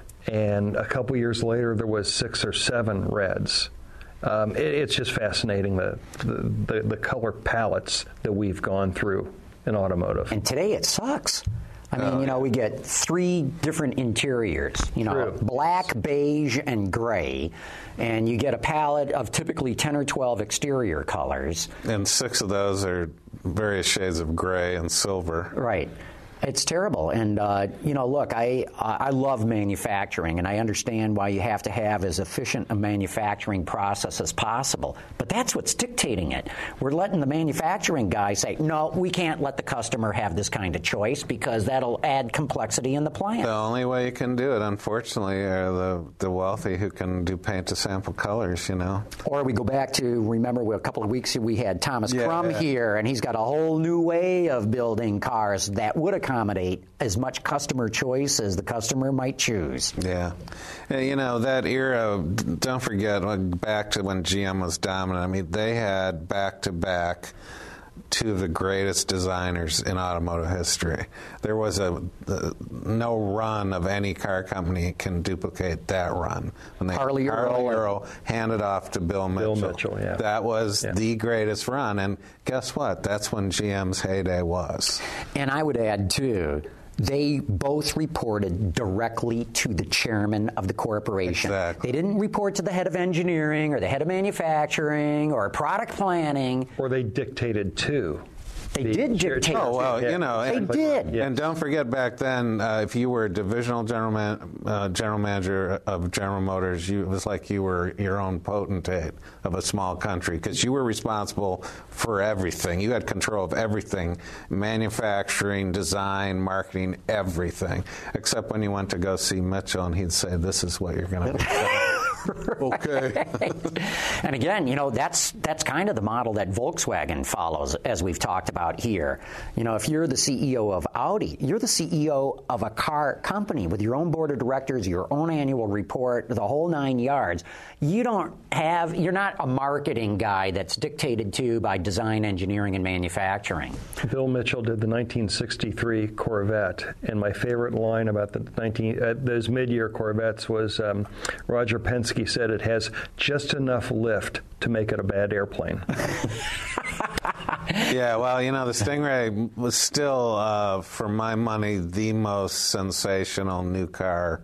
and a couple years later there was six or seven reds. Um, it, it's just fascinating the, the the the color palettes that we've gone through in automotive. And today it sucks. I mean, Oh, you know, yeah. we get three different interiors, you know, True. black, beige, and gray. And you get a palette of typically ten or twelve exterior colors. And six of those are various shades of gray and silver. Right. It's terrible. And, uh, you know, look, I I love manufacturing, and I understand why you have to have as efficient a manufacturing process as possible. But that's what's dictating it. We're letting the manufacturing guy say, no, we can't let the customer have this kind of choice because that'll add complexity in the plant. The only way you can do it, unfortunately, are the, the wealthy who can do paint to sample colors, you know. Or we go back to, remember, a couple of weeks ago we had Thomas Yeah, Crum yeah. here, and he's got a whole new way of building cars that would accommodate as much customer choice as the customer might choose. Yeah. And, you know, that era, don't forget, like, back to when G M was dominant, I mean, they had back-to-back two of the greatest designers in automotive history. There was a, a no run of any car company can duplicate that run. When they Harley Harley Earl. Earl handed off to Bill Mitchell. Bill Mitchell, yeah. That was Yeah. the greatest run. And guess what? That's when G M's heyday was. And I would add, too, they both reported directly to the chairman of the corporation. Exactly. They didn't report to the head of engineering or the head of manufacturing or product planning. Or they dictated to. They the did chair- dictate. Oh, well, Yeah. you know. They and, did. Yeah. And don't forget, back then, uh, if you were a divisional general man, uh, general manager of General Motors, you, it was like you were your own potentate of a small country because you were responsible for everything. You had control of everything, manufacturing, design, marketing, everything, except when you went to go see Mitchell and he'd say, this is what you're going to be selling. Okay. And again, you know, that's that's kind of the model that Volkswagen follows, as we've talked about here. You know, if you're the C E O of Audi, you're the C E O of a car company with your own board of directors, your own annual report, the whole nine yards. You don't have, you're not a marketing guy that's dictated to by design, engineering, and manufacturing. Bill Mitchell did the nineteen sixty-three Corvette, and my favorite line about the nineteen uh, those mid-year Corvettes was um, Roger Penske said it has just enough lift to make it a bad airplane. Yeah, well, you know, the Stingray was still, uh, for my money, the most sensational new car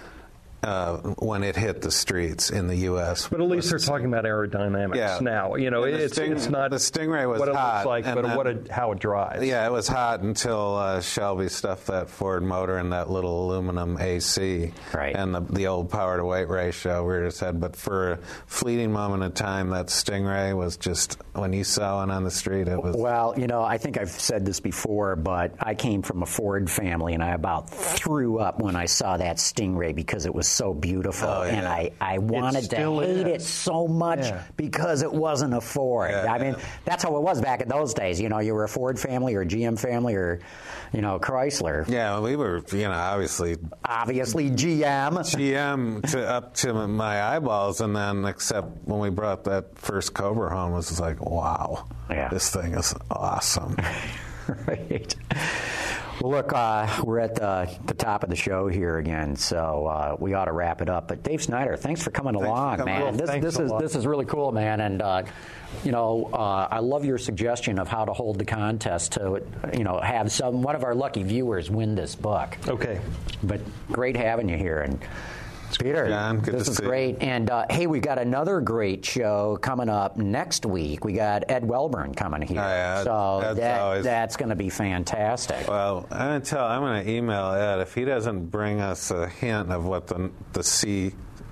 uh, when it hit the streets in the U S But at least they're talking about aerodynamics Yeah. now. You know, And the it's Sting- it's not the Stingray was what it hot, looks like, and but then- what it, how it drives. Yeah, it was hot until uh, Shelby stuffed that Ford motor in that little aluminum A C. Right. And the, the old power to weight ratio reared its head. But for a fleeting moment of time, that Stingray was just, when you saw it on the street, it was. Well, you know, I think I've said this before, but I came from a Ford family, and I about threw up when I saw that Stingray because it was so beautiful. Oh, yeah. And I, I wanted to still hate it is. so much Yeah. because it wasn't a Ford. Yeah, I mean, yeah. that's how it was back in those days. You know, you were a Ford family or a G M family or, you know, Chrysler. Yeah, we were, you know, obviously Obviously, G M. G M to up to my eyeballs, and then except when we brought that first Cobra home, it was like, wow, Yeah. this thing is awesome. Right. Well, look, uh, we're at the, the top of the show here again, so uh, we ought to wrap it up. But Dave Snyder, thanks for coming Thanks for along, coming. man. Well, this thanks this a is lot. this is really cool, man. And uh, you know, uh, I love your suggestion of how to hold the contest to, you know, have some one of our lucky viewers win this book. Okay. But great having you here, and Peter, John, good this to is see you. great. And uh, hey, we got another great show coming up next week. We got Ed Welburn coming here, Oh, yeah, so Ed's that, always- that's going to be fantastic. Well, I'm going to tell. I'm going to email Ed if he doesn't bring us a hint of what the the C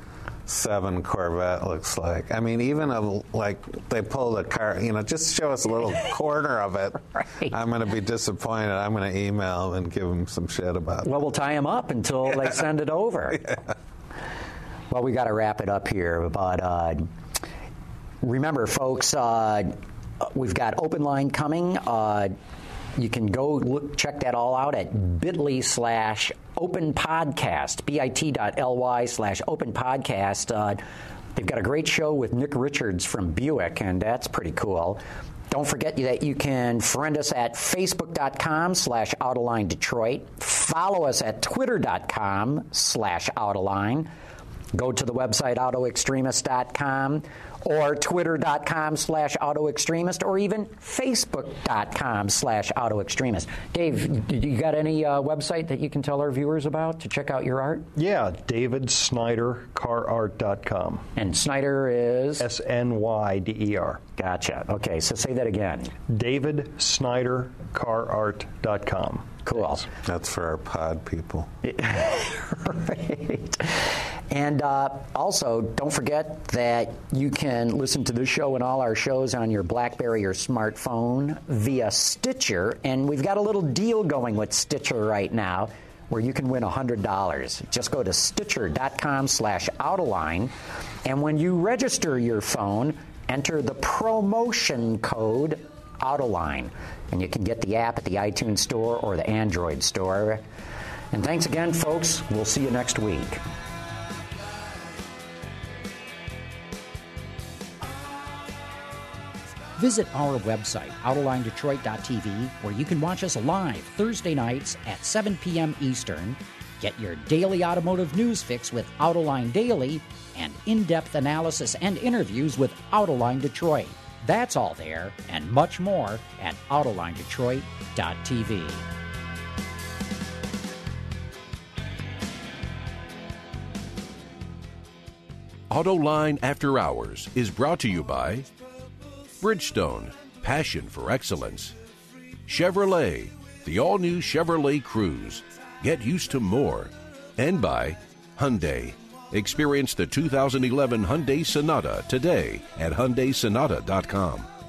seven Corvette looks like. I mean, even a, like they pulled a car. You know, just show us a little corner of it. Right. I'm going to be disappointed. I'm going to email him and give him some shit about it. Well, we'll tie him up until they send it over. Yeah. Well, we got to wrap it up here, but uh, remember, folks, uh, we've got open line coming. Uh, You can go look, check that all out at bit.ly slash open podcast, bit.ly slash open podcast. Uh, they've got a great show with Nick Richards from Buick, and that's pretty cool. Don't forget that you can friend us at facebook.com slash Autoline Detroit. Follow us at twitter.com slash Autoline. Go to the website autoextremist dot com or twitter.com slash autoextremist or even facebook.com slash autoextremist. Dave, you got any uh, website that you can tell our viewers about to check out your art? Yeah, david snyder car art dot com. And Snyder is? S N Y D E R. Gotcha. Okay, so say that again. david snyder car art dot com. Cool. That's for our pod people. Right. And uh, also, don't forget that you can listen to this show and all our shows on your BlackBerry or smartphone via Stitcher. And we've got a little deal going with Stitcher right now where you can win one hundred dollars. Just go to stitcher.com slash Autoline. And when you register your phone, enter the promotion code Autoline. And you can get the app at the iTunes Store or the Android Store. And thanks again, folks. We'll see you next week. Visit our website, autoline detroit dot t v, where you can watch us live Thursday nights at seven p.m. Eastern. Get your daily automotive news fix with Autoline Daily and in-depth analysis and interviews with Autoline Detroit. That's all there and much more at autoline detroit dot t v. Autoline After Hours is brought to you by Bridgestone, passion for excellence. Chevrolet, the all-new Chevrolet Cruze. Get used to more. And by Hyundai. Experience the two thousand eleven Hyundai Sonata today at hyundai sonata dot com.